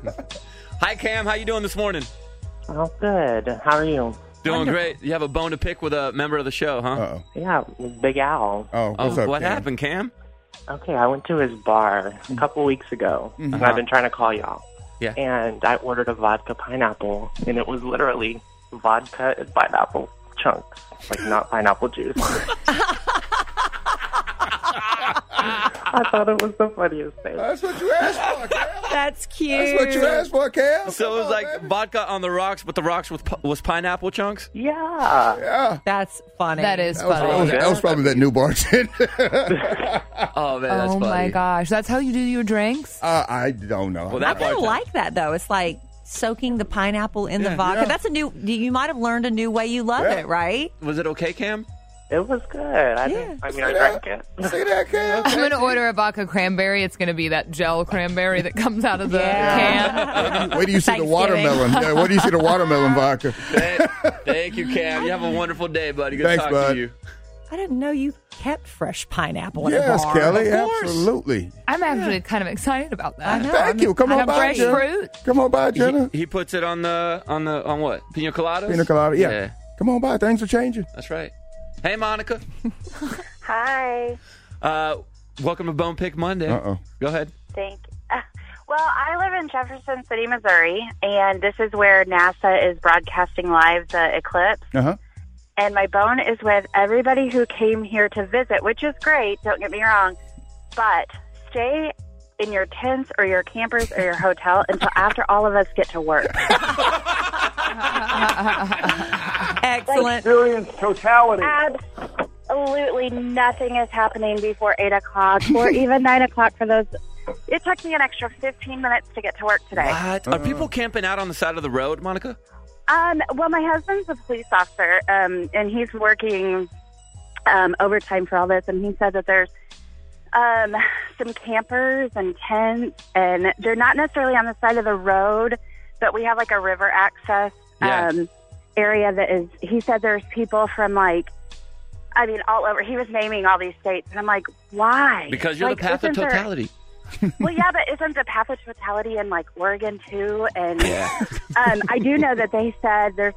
Hi, Cam. How you doing this morning? Oh, good. How are you? Doing Wonderful. great. You have a bone to pick with a member of the show, huh? Uh-oh. Yeah, Big Al. Oh, what's up, what Cam? happened, Cam? Okay, I went to his bar a couple weeks ago, and I've been trying to call y'all. Yeah. And I ordered a vodka pineapple, and it was literally vodka and pineapple chunks, like not pineapple juice. I thought it was the funniest thing. That's what you asked for, Cam. That's cute. That's what you asked for, Cam. So it was like vodka on the rocks, but the rocks was pineapple chunks? Yeah. Yeah. That's funny. That is That was, funny. that was probably that new bartender. Oh, man, that's Oh funny. my gosh, that's how you do your drinks? I don't know. Well, I that kind of bartender- like that though. It's like soaking the pineapple in the vodka. yeah. That's a new. You might have learned a new way you love Yeah. it, right? Was it okay, Cam? It was good. I drank it. See that, Cam? I'm going to order a vodka cranberry. It's going to be that gel cranberry that comes out of the can. Wait till you see the watermelon. Yeah, wait till you see the watermelon vodka. Thank you, Cam. You have a wonderful day, buddy. Good Thanks, to talk bud. to you. I didn't know you kept fresh pineapple in a Yes, bar. Kelly, Of course. absolutely. I'm actually kind of excited about that. I know. Thank you. Come on by, fresh Jenna. fruit. Come on by, Jenna. He puts it on what? Pina coladas? Pina colada, yeah. Come on by. Things are changing. That's right. Hey, Monica. Hi. Welcome to Bone Pick Monday. Uh-oh. Go ahead. Thank you. Well, I live in Jefferson City, Missouri, and this is where NASA is broadcasting live the eclipse. Uh-huh. And my bone is with everybody who came here to visit, which is great, don't get me wrong. But stay in your tents or your campers or your hotel until after all of us get to work. Excellent. Experience totality. Absolutely nothing is happening before 8 o'clock or even 9 o'clock for those. It took me an extra 15 minutes to get to work today. What? Are people camping out on the side of the road, Monica? Well, my husband's a police officer, and he's working overtime for all this, and he said that there's some campers and tents, and they're not necessarily on the side of the road, but we have like a river access area that is, he said there's people from all over. He was naming all these states, and I'm like, why? Because you're the path of totality. Well, yeah, but isn't the path of totality in Oregon too? And I do know that they said there's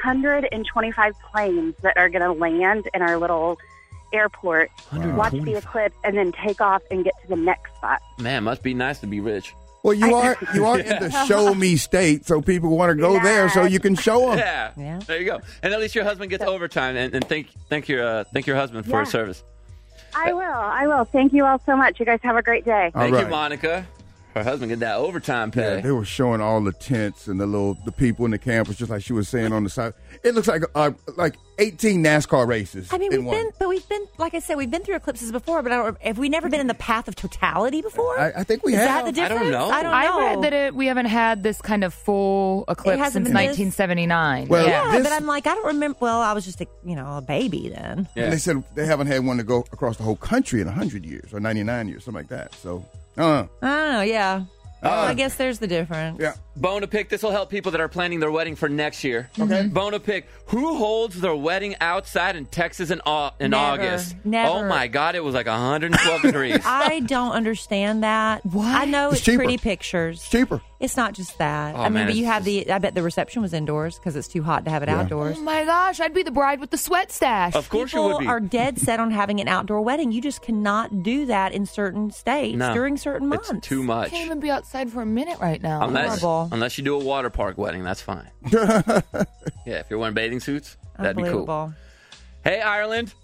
125 planes that are going to land in our little airport, watch the eclipse, and then take off and get to the next spot. Man, must be nice to be rich. Well, you are in the show me state, so people want to go there so you can show them. Yeah. There you go. And at least your husband gets overtime. And thank your husband for his service. I will. Thank you all so much. You guys have a great day. Thank you, Monica. Her husband get that overtime pay. Yeah, they were showing all the tents and the people in the campus, just like she was saying on the side. It looks like 18 NASCAR races. I mean, we've been, like I said, we've been through eclipses before, but have we never been in the path of totality before? I think we Is have. that the difference? I don't know. I read that we haven't had this kind of full eclipse since 1979. Well, but I'm like, I don't remember. Well, I was just a baby then. Yeah. And they said they haven't had one to go across the whole country in 100 years or 99 years, something like that. So, I don't know. Yeah. I guess there's the difference. Yeah. Bone to pick. This will help people that are planning their wedding for next year. Okay. Bone to pick. Who holds their wedding outside in Texas in August? Never. Oh my God! It was 112 degrees. I don't understand that. What? I know it's cheaper. pretty pictures. It's cheaper. It's not just that. Oh, man, but you have I bet the reception was indoors because it's too hot to have it outdoors. Oh my gosh, I'd be the bride with the sweat stash. Of course People you would be. are dead set on having an outdoor wedding. You just cannot do that in certain states during certain months. It's too much. I can't even be outside for a minute right now. Unless you do a water park wedding, that's fine. Yeah, if you're wearing bathing suits, that'd be cool. Hey, Ireland.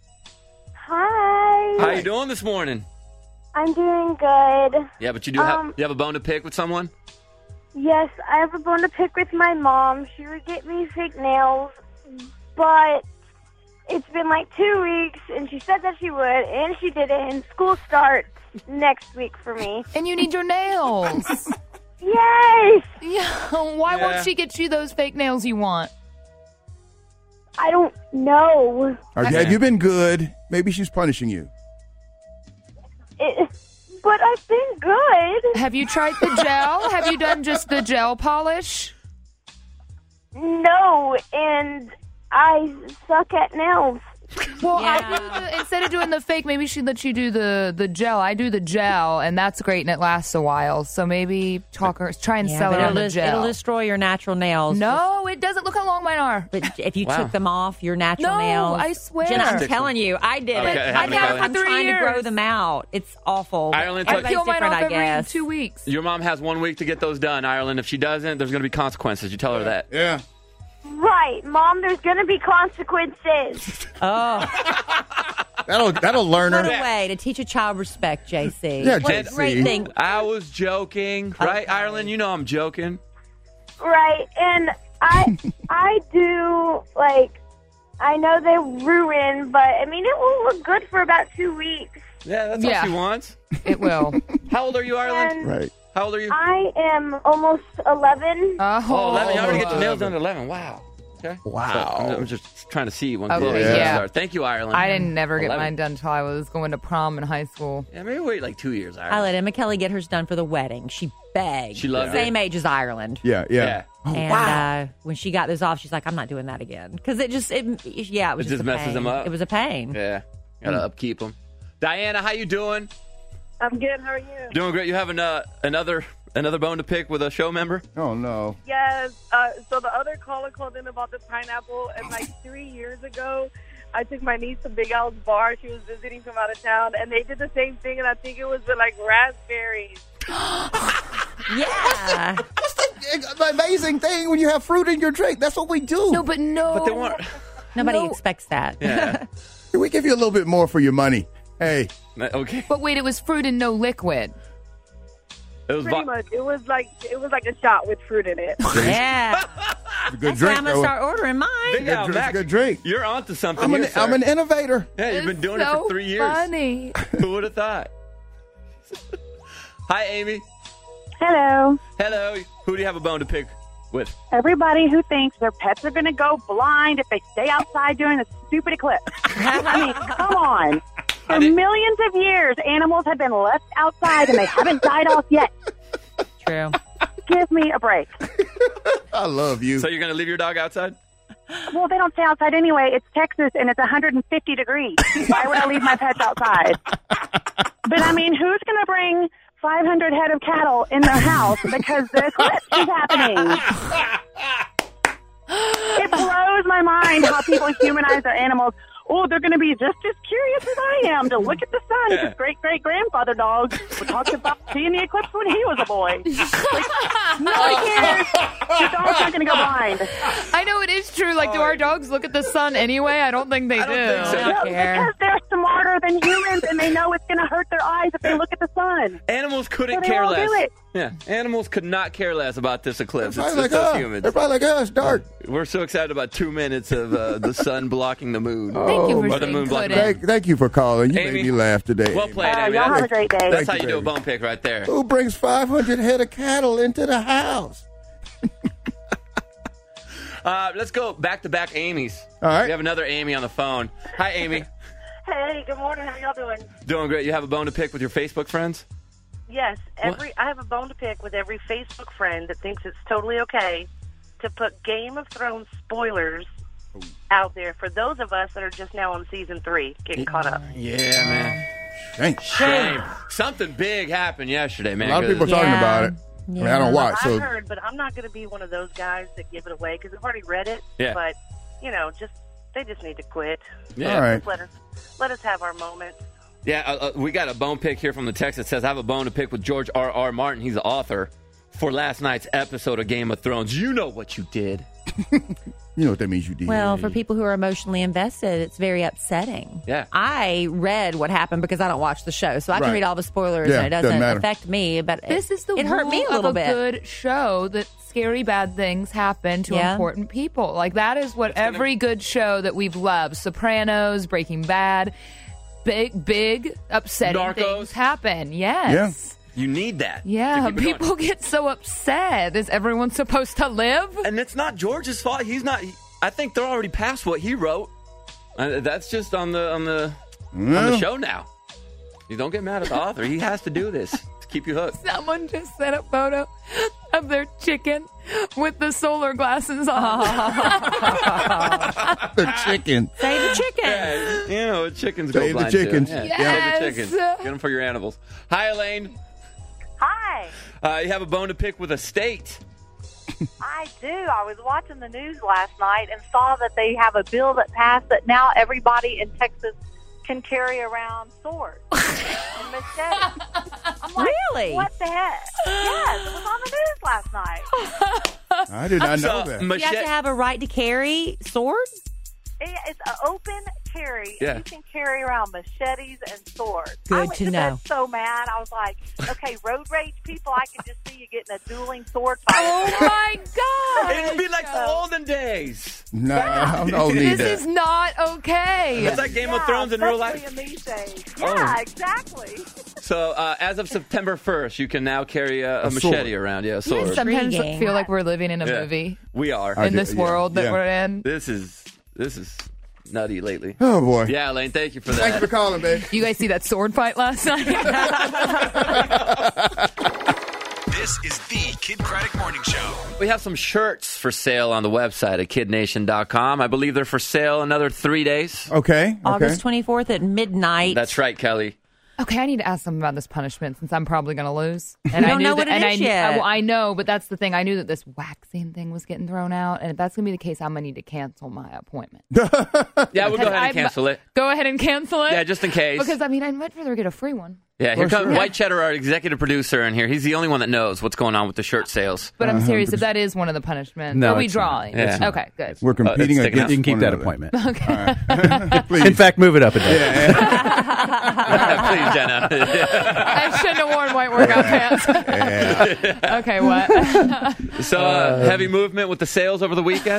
Hi. How you doing this morning? I'm doing good. Yeah, but you do you have a bone to pick with someone? Yes, I have a bone to pick with my mom. She would get me fake nails, but it's been 2 weeks, and she said that she would, and she did it, and school starts next week for me. And you need your nails. Yes! Yeah. Why won't she get you those fake nails you want? I don't know. Have you been good? Maybe she's punishing you. But I've been good. Have you tried the gel? Have you done just the gel polish? No, and I suck at nails. Well, instead of doing the fake, maybe she'd let you do the gel. I do the gel, and that's great, and it lasts a while. So maybe try and sell it on the gel. It'll destroy your natural nails. No, it doesn't. Look how long mine are. But if you took them off, your natural No, nails. I swear. Jenna, I'm telling you, I did it. I've had it I'm trying to grow them out. It's awful. Ireland, I peel mine off I every guess. 2 weeks. Your mom has 1 week to get those done, Ireland. If she doesn't, there's going to be consequences. You tell her that. Yeah. Right, Mom, there's going to be consequences. That'll learn her. What a way to teach a child respect, JC. Yeah, what a JC. great thing. I was joking. Right, Ireland? You know I'm joking. Right, and I do, I know they ruin, but, it will look good for about 2 weeks. Yeah, that's all she wants. It will. How old are you, Ireland? And Right. How old are you? I am almost 11. Oh, 11. You already get your nails done at 11. Wow. Okay. Wow. So I'm just trying to see when Okay, clothes yeah. start. Thank you, Ireland. I didn't never get 11. mine done until I was going to prom in high school. Yeah, maybe wait like 2 years, Ireland. I let Emma Kelly get hers done for the wedding. She begged. She loved Same it. age as Ireland. Yeah. Oh, And when she got this off, she's like, I'm not doing that again. Because it was It just just a messes pain. them up. It was a pain. Yeah. Gotta upkeep them. Diana, how you doing? I'm good. How are you? Doing great. You have another bone to pick with a show member? Oh, no. Yes. So the other caller called in about the pineapple, and like 3 years ago, I took my niece to Big Al's bar. She was visiting from out of town, and they did the same thing, and I think it was with like raspberries. Yeah. That's the amazing thing when you have fruit in your drink. That's what we do. No, but no. But they weren't. Nobody expects that. Yeah. We give you a little bit more for your money. Hey. Okay. But wait, it was fruit and no liquid. It was Pretty much. It was like a shot with fruit in it. Yeah. It's a good That's drink. why I'm going to start ordering mine. Big Al, It's a Max, good drink. you're onto something. I'm here, an sir. innovator. Yeah, you've been It's doing it so for 3 years. funny. Who would have thought? Hi, Amy. Hello. Hello. Who do you have a bone to pick with? Everybody who thinks their pets are going to go blind if they stay outside during the stupid eclipse. I mean, come on. For millions of years, animals have been left outside and they haven't died off yet. True. Give me a break. I love you. So you're going to leave your dog outside? Well, they don't stay outside anyway. It's Texas and it's 150 degrees. Why would I leave my pets outside? But I mean, who's going to bring 500 head of cattle in their house because the eclipse is happening? It blows my mind how people humanize their animals. Oh, they're going to be just as curious as I am to look at the sun. Yeah. His great-great-grandfather dog talked about seeing the eclipse when he was a boy. Like, nobody cares. Your dog's not going to go blind. I know it is true. Like, do our dogs look at the sun anyway? I don't think they do. No, because they're smarter than humans and they know it's going to hurt their eyes if they look at the sun. Animals couldn't So they care all less. do it. Yeah, animals could not care less about this eclipse. They're It's probably just us like us. humans. They're probably like us, dark. We're so excited about 2 minutes of the sun blocking the moon. Thank you for Or the saying moon blocking the couldn't. moon. Thank you for calling. You Amy. made me laugh today. Well Amy. played, Amy. Y'all have That's- a great day. That's Thank how you, you do a baby. bone pick right there. Who brings 500 head of cattle into the house? Let's go back-to-back Amy's. All right. We have another Amy on the phone. Hi, Amy. Hey, good morning. How y'all doing? Doing great. You have a bone to pick with your Facebook friends? Yes, I have a bone to pick with every Facebook friend that thinks it's totally okay to put Game of Thrones spoilers out there for those of us that are just now on season 3 getting caught up. Yeah, man. Shame. Something big happened yesterday, man. A lot of people are talking about it. I mean, I don't watch, so I've heard, but I'm not going to be one of those guys that give it away because I've already read it. Yeah. But they just need to quit. Yeah. All right. Just let us have our moment. Yeah, we got a bone pick here from the text that says, I have a bone to pick with George R.R. Martin. He's the author for last night's episode of Game of Thrones. You know what you did. You know what that means you did. Well, for people who are emotionally invested, it's very upsetting. Yeah. I read what happened because I don't watch the show, so I can Right. read all the spoilers Yeah, and it doesn't doesn't matter. affect me. But This is the it hurt me a rule little of a bit. good show that scary bad things happen to Yeah. important people. Like that is what every good show that we've loved, Sopranos, Breaking Bad, big upsetting Narcos. things happen. Yes. You need that. Yeah, to keep it going. people get so upset. Is everyone supposed to live? And it's not George's fault. He's not. I think they're already past what he wrote. That's just on the show now. You don't get mad at the author. He has to do this to keep you hooked. Someone just sent a photo of their chicken with the solar glasses on. The chicken. Save the chicken. Yeah, you know, chickens go Save the blind chickens. too. Yeah, Yes. save the chickens. Get them for your animals. Hi, Elaine. Hi. You have a bone to pick with a state. I do. I was watching the news last night and saw that they have a bill that passed that now everybody in Texas can carry around swords and machetes. I'm like, Really? what the heck? Yes, it was on the news last night. I did not know that. You have to have a right to carry swords? It's an open carry. Yeah. You can carry around machetes and swords. Good I went to to know. bed so mad. I was like, okay, road rage people, I can just see you getting a dueling sword fight. Oh my God! It'd be like the olden days. Nah, I don't need This that. is not okay. It's like Game of Thrones in real life. Especially in these days. Oh. Yeah, exactly. So as of September 1st, you can now carry a machete around. Yeah, a sword. Sometimes I feel like we're living in a movie. We are. In this world that we're in. This is nutty lately. Oh, boy. Yeah, Elaine, thank you for that. Thank you for calling, babe. You guys see that sword fight last night? This is the Kid Craddock Morning Show. We have some shirts for sale on the website at kidnation.com. I believe they're for sale another 3 days. Okay. August 24th at midnight. That's right, Kelly. Okay, I need to ask them about this punishment since I'm probably going to lose. And We don't know what it is yet. I know, but that's the thing. I knew that this waxing thing was getting thrown out, and if that's going to be the case, I'm going to need to cancel my appointment. Yeah, we'll go ahead and I'm- cancel it. Go ahead and cancel it? Yeah, just in case. Because, I mean, I'd much rather get a free one. Yeah, here comes White Cheddar, our executive producer, in here. He's the only one that knows what's going on with the shirt sales. But I'm serious, if that is one of the punishments, No, are we it's not. drawing? It's not. Okay, good. We're competing it's against You can keep one that another. appointment. Okay. In fact, move it up a day. Please, Jenna. I shouldn't have worn white workout pants. Okay, what? So, heavy movement with the sales over the weekend?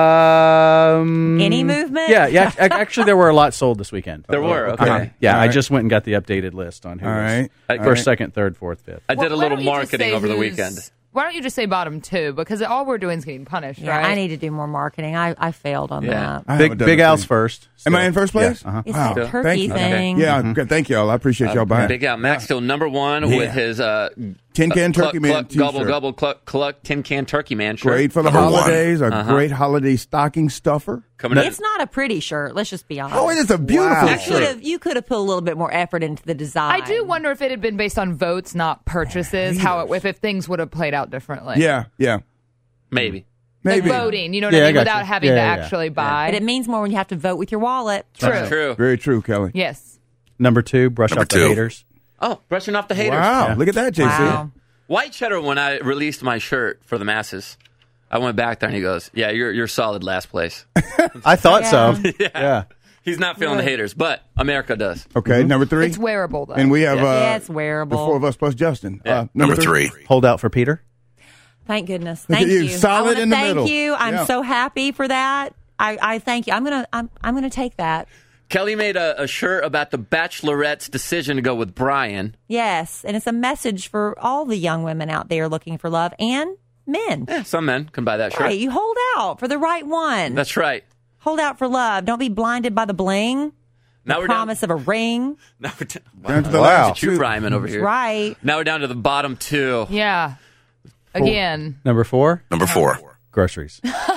Any movement? Yeah. Actually, there were a lot sold this weekend. There were, okay. Yeah, All I right. just went and got the updated list on who All was right. first, second, third, fourth, fifth. I did a Why little don't you just marketing say over the who's- weekend. Why don't you just say bottom two? Because all we're doing is getting punished, Yeah, right? I need to do more marketing. I failed on that. I haven't done Big a Al's thing. first. Am I in first place? Yeah, uh-huh. It's Wow. that Thank turkey you. thing. Yeah, good. Thank y'all. I appreciate y'all buying. Big Al Max still number one with his Tin Can Turkey Man gobble t-shirt. gobble cluck tin can turkey man shirt. Great for the Number one. holidays. A great holiday stocking stuffer. Coming up. It's not a pretty shirt. Let's just be honest. Oh, it is a beautiful shirt. You could have put a little bit more effort into the design. I do wonder if it had been based on votes, not purchases, if things would have played out differently. Yeah. Maybe. Maybe. Like voting, you know what Yeah, I I mean? got Without you. having Yeah, to yeah, actually yeah. buy. But it means more when you have to vote with your wallet. True. True. Very true, Kelly. Yes. Number two, brush Number off the two. haters. Oh, brushing off the haters. Wow. Yeah. Look at that, JC. Wow. White Cheddar, when I released my shirt for the masses, I went back there and he goes, "Yeah, you're solid last place." I thought so. Yeah. Yeah. He's not feeling the haters, but America does. Okay, number 3. It's wearable, though. And we have Yeah, it's wearable. the 4 of us plus Justin. Yeah. Number Number 3. Hold out for Peter. Thank goodness. Look Thank at you, you. solid I wanna in the thank middle. you. I'm Yeah. so happy for that. I thank you. I'm gonna take that. Kelly made a shirt about the Bachelorette's decision to go with Brian. Yes, and it's a message for all the young women out there looking for love and men. Yeah, some men can buy that shirt. Right, you hold out for the right one. That's right. Hold out for love. Don't be blinded by the bling. Now The we're promise of a ring. Now we're Down to the Wow. last True 2. rhyming over here. Right. Now we're down to the bottom 2. Yeah. Again. Number 4, Number 4. groceries.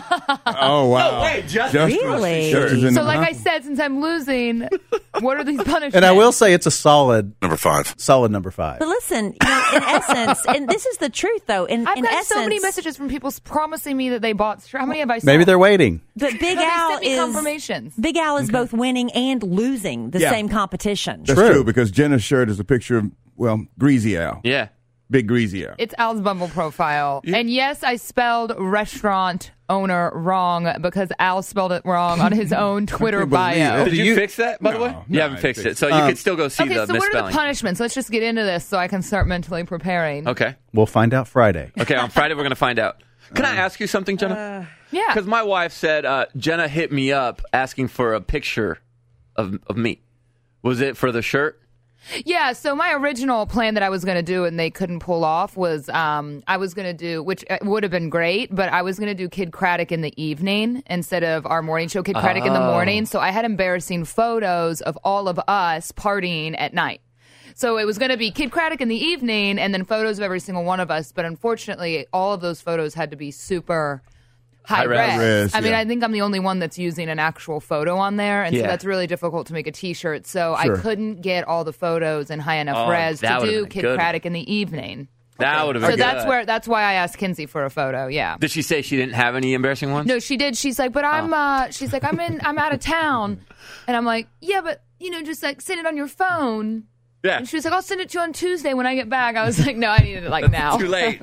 Oh, wow. No way, just Really? Justin's in So, the- like I said, since I'm losing, what are these punishments? And I will say it's a solid Number 5. number 5. But listen, in essence, and this is the truth, though. I've In got essence, so many messages from people promising me that they bought. How many have I sold? Maybe they're waiting. But Big No, they Al sent me is confirmations. Big Al is both winning and losing the Yeah. same competition. That's true, because Jenna's shirt is a picture of, well, Greasy Al. Yeah. Big Greasy Al. It's Al's Bumble profile. And yes, I spelled restaurant owner wrong because Al spelled it wrong on his own Twitter can't believe bio. it. Did you fix that, by the way? You haven't I fixed fixed it. So you could still go see Okay, the so what are the misspelling. punishments? Let's just get into this so I can start mentally preparing. Okay. We'll find out Friday. Okay, on Friday we're going to find out. Can I ask you something, Jenna? Yeah. Because my wife said Jenna hit me up asking for a picture of me. Was it for the shirt? Yeah, so my original plan that I was going to do and they couldn't pull off was I was going to do, which would have been great, but I was going to do Kid Craddock in the evening instead of our morning show, Kid Craddock in the morning. So I had embarrassing photos of all of us partying at night. So it was going to be Kid Craddock in the evening and then photos of every single one of us. But unfortunately, all of those photos had to be super high res. res, I mean, yeah. I think I'm the only one that's using an actual photo on there. And so Yeah. that's really difficult to make a T-shirt. So Sure. I couldn't get all the photos in high enough Oh, res that to would've do been Kid good. Craddock in the evening. That would have been So good. that's why I asked Kinsey for a photo. Yeah. Did she say she didn't have any embarrassing ones? No, she did. She's like, but I'm she's like, I'm out of town. And I'm like, yeah, but just like send it on your phone. Yeah. And she was like, I'll send it to you on Tuesday when I get back. I was like, no, I need it like now. Too late.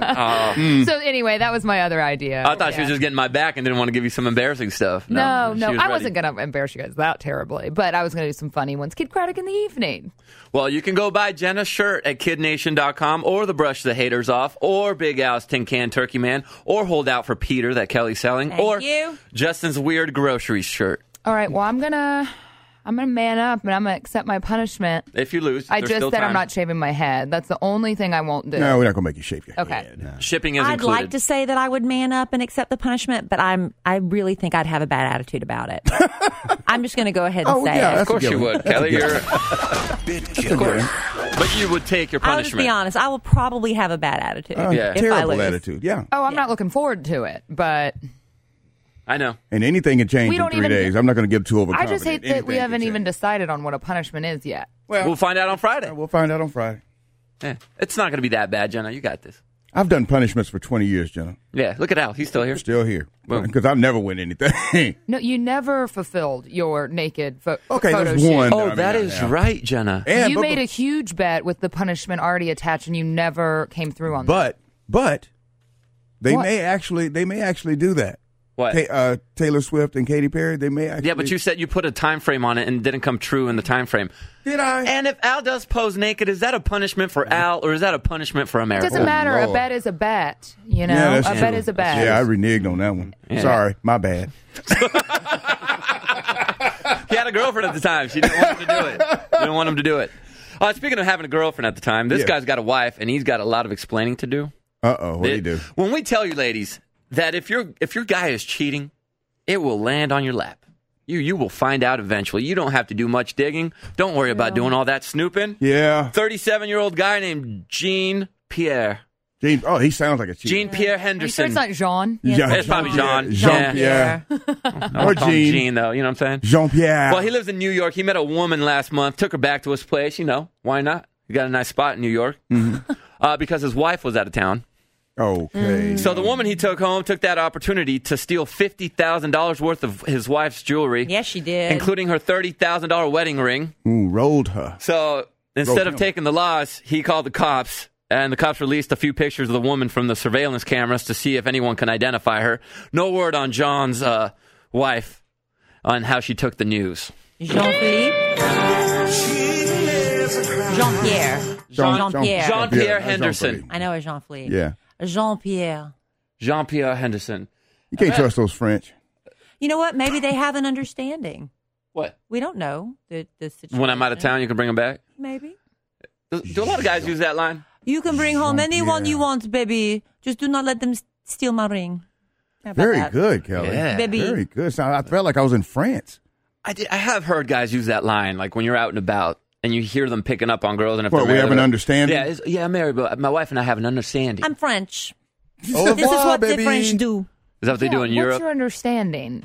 So anyway, that was my other idea. I thought she Yeah. was just getting my back and didn't want to give you some embarrassing stuff. No, she was I ready. wasn't going to embarrass you guys that terribly, but I was going to do some funny ones. Kid Craddock in the evening. Well, you can go buy Jenna's shirt at kidnation.com or the Brush the Haters Off or Big Al's Tin Can Turkey Man or Hold Out for Peter that Kelly's selling Thank or you. Justin's Weird Groceries shirt. All right, well, I'm going to I'm going to man up and I'm going to accept my punishment. If you lose, I there's just still said time. I'm not shaving my head. That's the only thing I won't do. No, we're not going to make you shave your Okay. head. Shipping is I'd included. like to say that I would man up and accept the punishment, but I really think I'd have a bad attitude about it. I'm just going to go ahead and say it. Of course you would, Kelly. You're Bit of course. But you would take your I'll just punishment. be honest. I will probably have a bad attitude. If I lose. Oh, I'm not looking forward to it, but I know. And anything can change We in don't 3 even- days. I'm not going to get too I overconfident. just hate that we Anything can haven't change. even decided on what a punishment is yet. We'll find out on Friday. We'll find out on Friday. Yeah. It's not going to be that bad, Jenna. You got this. I've done punishments for 20 years, Jenna. Yeah, look at Al. He's still here. Still here. Boom. Because I've never win anything. No, you never fulfilled your naked Okay, photo there's shoot. one. Oh, that is right, Jenna. And- You but- made a huge bet with the punishment already attached, and you never came through on that. But they What? may actually do that. What? Taylor Swift and Katy Perry, they may actually. Yeah, but you said you put a time frame on it and it didn't come true in the time frame. Did I? And if Al does pose naked, is that a punishment for Al or is that a punishment for It America? doesn't matter. A Lord. bet is a bet. You know, Yeah, a that's bet true. is a bet. Yeah, I reneged on that one. Yeah. Sorry, my bad. He had a girlfriend at the time. She didn't want him to do it. Didn't want him to do it. Speaking of having a girlfriend at the time, this Yeah. guy's got a wife and he's got a lot of explaining to do. Uh-oh, what do you do? When we tell you, ladies, that if your guy is cheating, it will land on your lap. You will find out eventually. You don't have to do much digging. Don't worry about doing all that snooping. Yeah. 37-year-old guy named Jean Pierre. Oh, he sounds like a cheater. Jean Pierre Are you sure Henderson. it's not Jean? Yeah. It's probably Jean. Jean-Pierre. I Or call him Jean. Jean, though. You know what I'm saying? Jean-Pierre. Well, he lives in New York. He met a woman last month, took her back to his place. You know, why not? He got a nice spot in New York because his wife was out of town. Okay. So the woman he took home took that opportunity to steal $50,000 worth of his wife's jewelry. Yes, she did. Including her $30,000 wedding ring. Ooh, rolled her. So instead of him. taking the loss, he called the cops. And the cops released a few pictures of the woman from the surveillance cameras to see if anyone can identify her. No word on John's wife on how she took the news. Jean-Philippe? Jean-Pierre. Jean-Pierre. Jean-Pierre Henderson. I know a Jean-Philippe. Yeah. Jean-Pierre. Jean-Pierre Henderson. You can't trust those French. You know what? Maybe they have an understanding. What? We don't know the situation. When I'm out of town, you can bring him back? Maybe. Do a lot of guys use that line? You can bring home anyone you want, baby. Just do not let them steal my ring. How about Very that? good, Kelly. Yeah. Baby. Very good. So I felt like I was in France. I have heard guys use that line, like when you're out and about and you hear them picking up on girls. And if What, they're we married, have an they're- understanding? Yeah, I'm married, but my wife and I have an understanding. I'm French. Au This is revoir, what baby. the French do. Is that what they do in What's Europe? your understanding?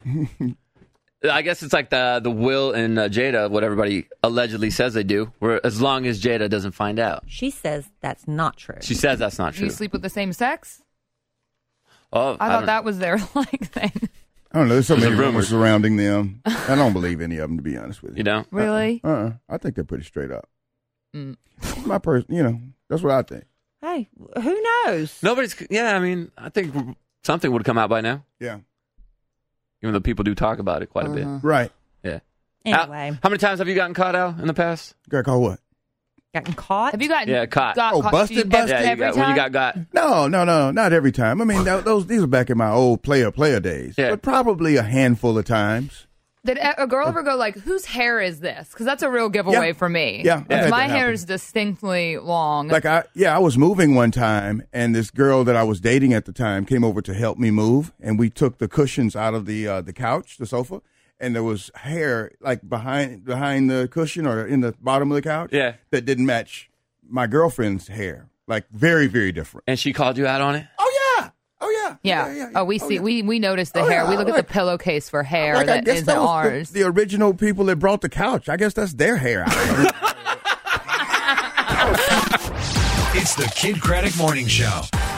I guess it's like the Will and Jada, what everybody allegedly says they do, where as long as Jada doesn't find out. She says that's not true. She says that's not Do you true. sleep with the same sex? Oh, I don't- thought that was their like thing. I don't know. There's so There's many a rumors rumor. surrounding them. I don't believe any of them, to be honest with you. You don't? Really? I think they're pretty straight up. Mm. My person, that's what I think. Hey, who knows? Nobody's. Yeah, I mean, I think something would come out by now. Yeah. Even though people do talk about it quite a bit. Right. Yeah. Anyway. Al, how many times have you gotten caught out in the past? Got caught what? Gotten caught? Have you gotten Yeah, caught. got Oh, caught busted, cheating busted? Yeah, you every got, when you time? got. No, not every time. I mean, these are back in my old player days. Yeah. But probably a handful of times. Did a girl ever go like, whose hair is this? Because that's a real giveaway Yeah. for me. Yeah, I've had My that hair happen. is distinctly long. Like I was moving one time, and this girl that I was dating at the time came over to help me move, and we took the cushions out of the couch, the sofa, and there was hair like behind the cushion or in the bottom of the couch. Yeah. That didn't match my girlfriend's hair, like very, very different. And she called you out on it? Yeah. Oh, we see. We notice the hair. yeah, We look at like- the pillowcase for hair Like, I that guess isn't that was ours. the original people that brought the couch. I guess that's their hair. It's the Kid Craddock Morning Show.